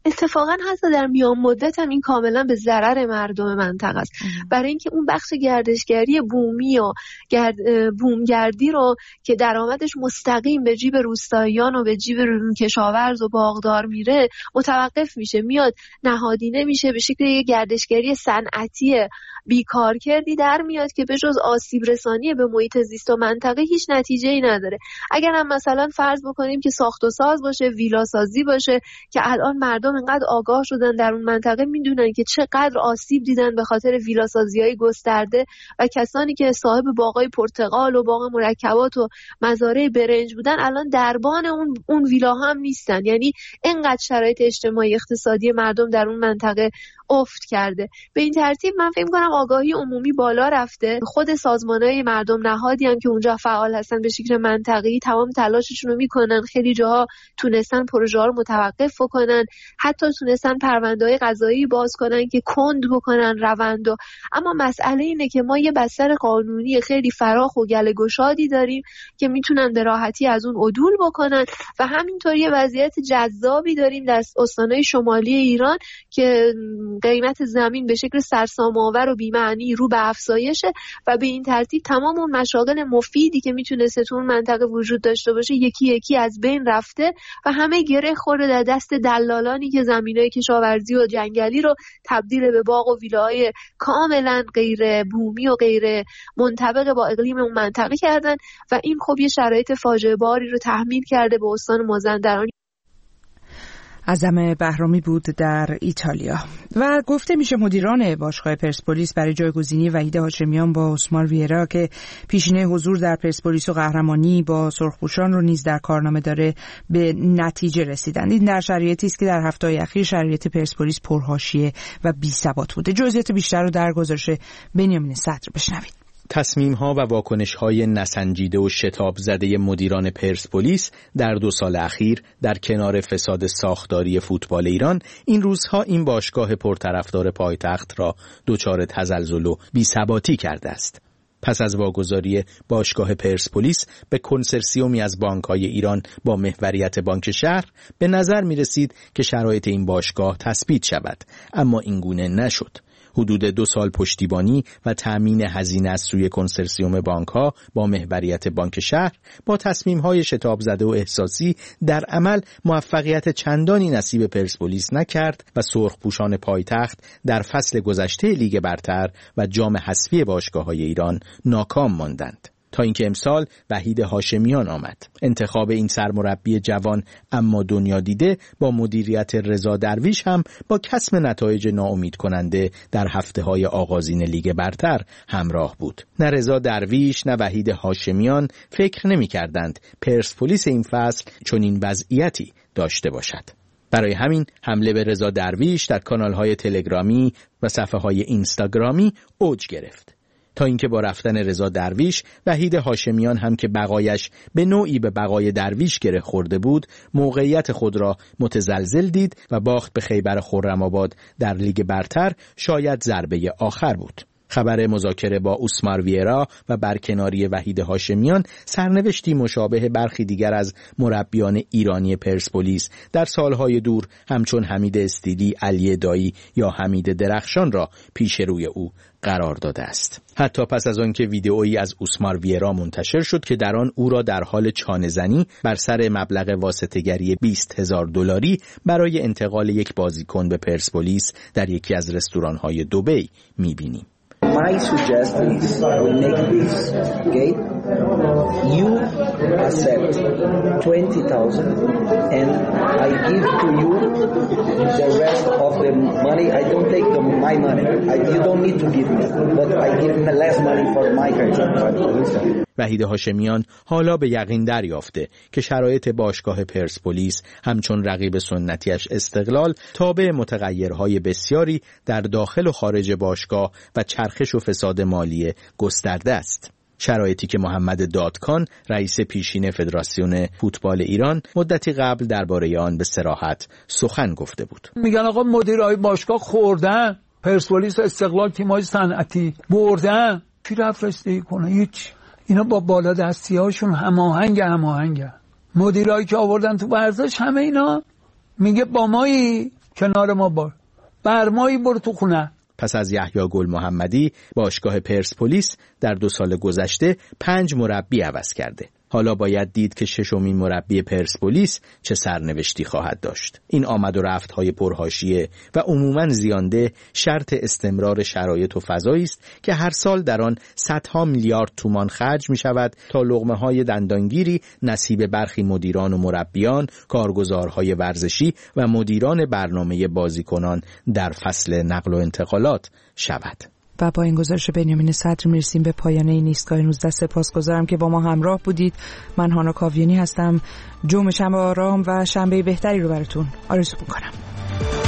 اتفاقا حتی در میان مدت هم این کاملا به ضرر مردم منطقه است. برای اینکه اون بخش گردشگری بومی و بومگردی رو که درآمدش مستقیم به جیب روستاییان و به جیب کشاورز و باغدار میره متوقف میشه، میاد نهادینه میشه، به شکل یک گردشگری صنعتی بیکارکردی در میاد که به جز آسیب رسانی به محیط زیست و منطقه هیچ نتیجه‌ای نداره. اگر هم مثلا فرض بکنیم که ساخت و ساز باشه، ویلا سازی باشه که الان مردم انقدر آگاه شدن در اون منطقه میدونن که چقدر آسیب دیدن به خاطر ویلا سازی‌های گسترده و کسانی که صاحب باغای پرتقال و باغ مرکبات و مزارع برنج بودن الان دربان اون ویلا هم نیستن. یعنی اینقدر شرایط اجتماعی اقتصادی مردم در اون منطقه افت کرده. به این ترتیب من فکر می‌کنم آگاهی عمومی بالا رفته. خود سازمان‌های مردم نهادی هم که اونجا فعال هستن به شکل منطقه‌ای تمام تلاششون رو میکنن. خیلی جاها تونستن پروژه‌ها رو متوقف کنن، حتی تونستن پرونده‌های قضایی باز کنن که کند بکنن روندو. اما مسئله اینه که ما یه بستر قانونی خیلی فراخ و گله‌گشادی داریم که میتونن به راحتی از اون عدول بکنن و همینطور یه وضعیت جذابی داریم در استان‌های شمالی ایران که قیمت زمین به شکل سرسام‌آور و بی‌معنی رو به افزایشه و به این ترتیب تمام اون مشاغل مفیدی که میتونسته تو اون منطقه وجود داشته باشه یکی یکی از بین رفته و همه گره خورده در دست دلالانی که زمینای کشاورزی و جنگلی رو تبدیل به باغ و ویلاهای کاملا غیر بومی و غیر منطبق با اقلیم اون منطقه کردن و این خب یه شرایط فاجعه باری رو تحمیل کرده به استان مازندران. اعظم بهرامی بود در ایتالیا. و گفته میشه مدیران باشگاه پرسپولیس برای جایگزینی وحید هاشمیان با اسمار ویرا که پیشینه حضور در پرسپولیس و قهرمانی با سرخپوشان رو نیز در کارنامه داره به نتیجه رسیدند. این در شرایطی است که در هفته‌های اخیر شرایط پرسپولیس پرحاشیه و بی‌ثبات بوده. جزئیات بیشتر رو در گزارش بنیامین صدر بشنوید. تصمیم‌ها و واکنش‌های نسنجیده و شتاب زده مدیران پرسپولیس در 2 سال اخیر در کنار فساد ساختاری فوتبال ایران این روزها این باشگاه پرطرفدار پایتخت را دچار تزلزل و بی‌ثباتی کرده است. پس از واگذاری باشگاه پرسپولیس به کنسرسیومی از بانک‌های ایران با محوریت بانک شهر به نظر می‌رسید که شرایط این باشگاه تثبیت شود، اما این گونه نشد. حدود 2 سال پشتیبانی و تأمین هزینه از سوی کنسرسیوم بانک‌ها با محوریت بانک شهر با تصمیم‌های شتاب زده و احساسی در عمل موفقیت چندانی نصیب پرسپولیس نکرد و سرخپوشان پایتخت در فصل گذشته لیگ برتر و جام حذفی باشگاه‌های ایران ناکام ماندند. تا اینکه امسال وحید هاشمیان آمد. انتخاب این سرمربی جوان اما دنیا دیده با مدیریت رضا درویش هم با کسب نتایج ناامید کننده در هفته‌های آغازین لیگ برتر همراه بود. نه رضا درویش نه وحید هاشمیان فکر نمی‌کردند پرسپولیس این فصل چنین وضعیتی داشته باشد. برای همین حمله به رضا درویش در کانال‌های تلگرامی و صفحه‌های اینستاگرامی اوج گرفت. تا اینکه با رفتن رضا درویش وحید هاشمیان هم که بقایش به نوعی به بقای درویش گره خورده بود موقعیت خود را متزلزل دید و باخت به خیبر خرم‌آباد در لیگ برتر شاید ضربه آخر بود. خبر مذاکره با اسمار ویرا و برکناری وحید هاشمیان سرنوشتی مشابه برخی دیگر از مربیان ایرانی پرسپولیس در سالهای دور همچون حمید استیلی، علی دایی یا حمید درخشان را پیش روی او قرار داده است. حتی پس از آن که ویدئویی از اسمار ویرا منتشر شد که در آن او را در حال چانه‌زنی بر سر مبلغ واسطه‌گری $20,000 برای انتقال یک بازیکن به پرسپولیس در یکی از رستوران‌های دبی می‌بینیم. My suggestion is we make this, okay? You accept 20,000 and I give to you the rest of the money. I don't take my money. You don't need to give me, but I give me less money for my country. وحید هاشمیان حالا به یقین دریافته که شرایط باشگاه پرسپولیس همچون رقیب سنتیش استقلال تابع متغیرهای بسیاری در داخل و خارج باشگاه و چرخش و فساد مالی گسترده است. شرایطی که محمد دادکان رئیس پیشین فدراسیون فوتبال ایران مدتی قبل درباره آن به صراحت سخن گفته بود. میگن آقا مدیرای باشگاه خوردن، پرسپولیس استقلال تیم‌های صنعتی بردن، کی رفت رسیدگی کنه؟ هیچ. اینا با بالا دستی‌هاشون هماهنگ. مدیرایی که آوردن تو ورزش همه اینا میگه با مایی کنار ما باش، برمایی برو تو خونه. پس از یحیی گل محمدی باشگاه پرسپولیس در 2 سال گذشته 5 مربی عوض کرده. حالا باید دید که 6مین مربی پرسپولیس چه سرنوشتی خواهد داشت. این آمد و رفت‌های پرحاشیه و عموماً زیانده شرط استمرار شرایط و فضایی است که هر سال در آن صدها میلیارد تومان خرج می‌شود تا لقمه‌های دندانگیری نصیب برخی مدیران و مربیان، کارگزارهای ورزشی و مدیران برنامه بازیکنان در فصل نقل و انتقالات شود. و با این گزارش بنیامین صدر میرسیم به پایان این ایستگاه 19. سپاسگزارم که با ما همراه بودید. من هانا کاویانی هستم. جمعه شنبه آرام و شنبه بهتری رو براتون آرزو می‌کنم.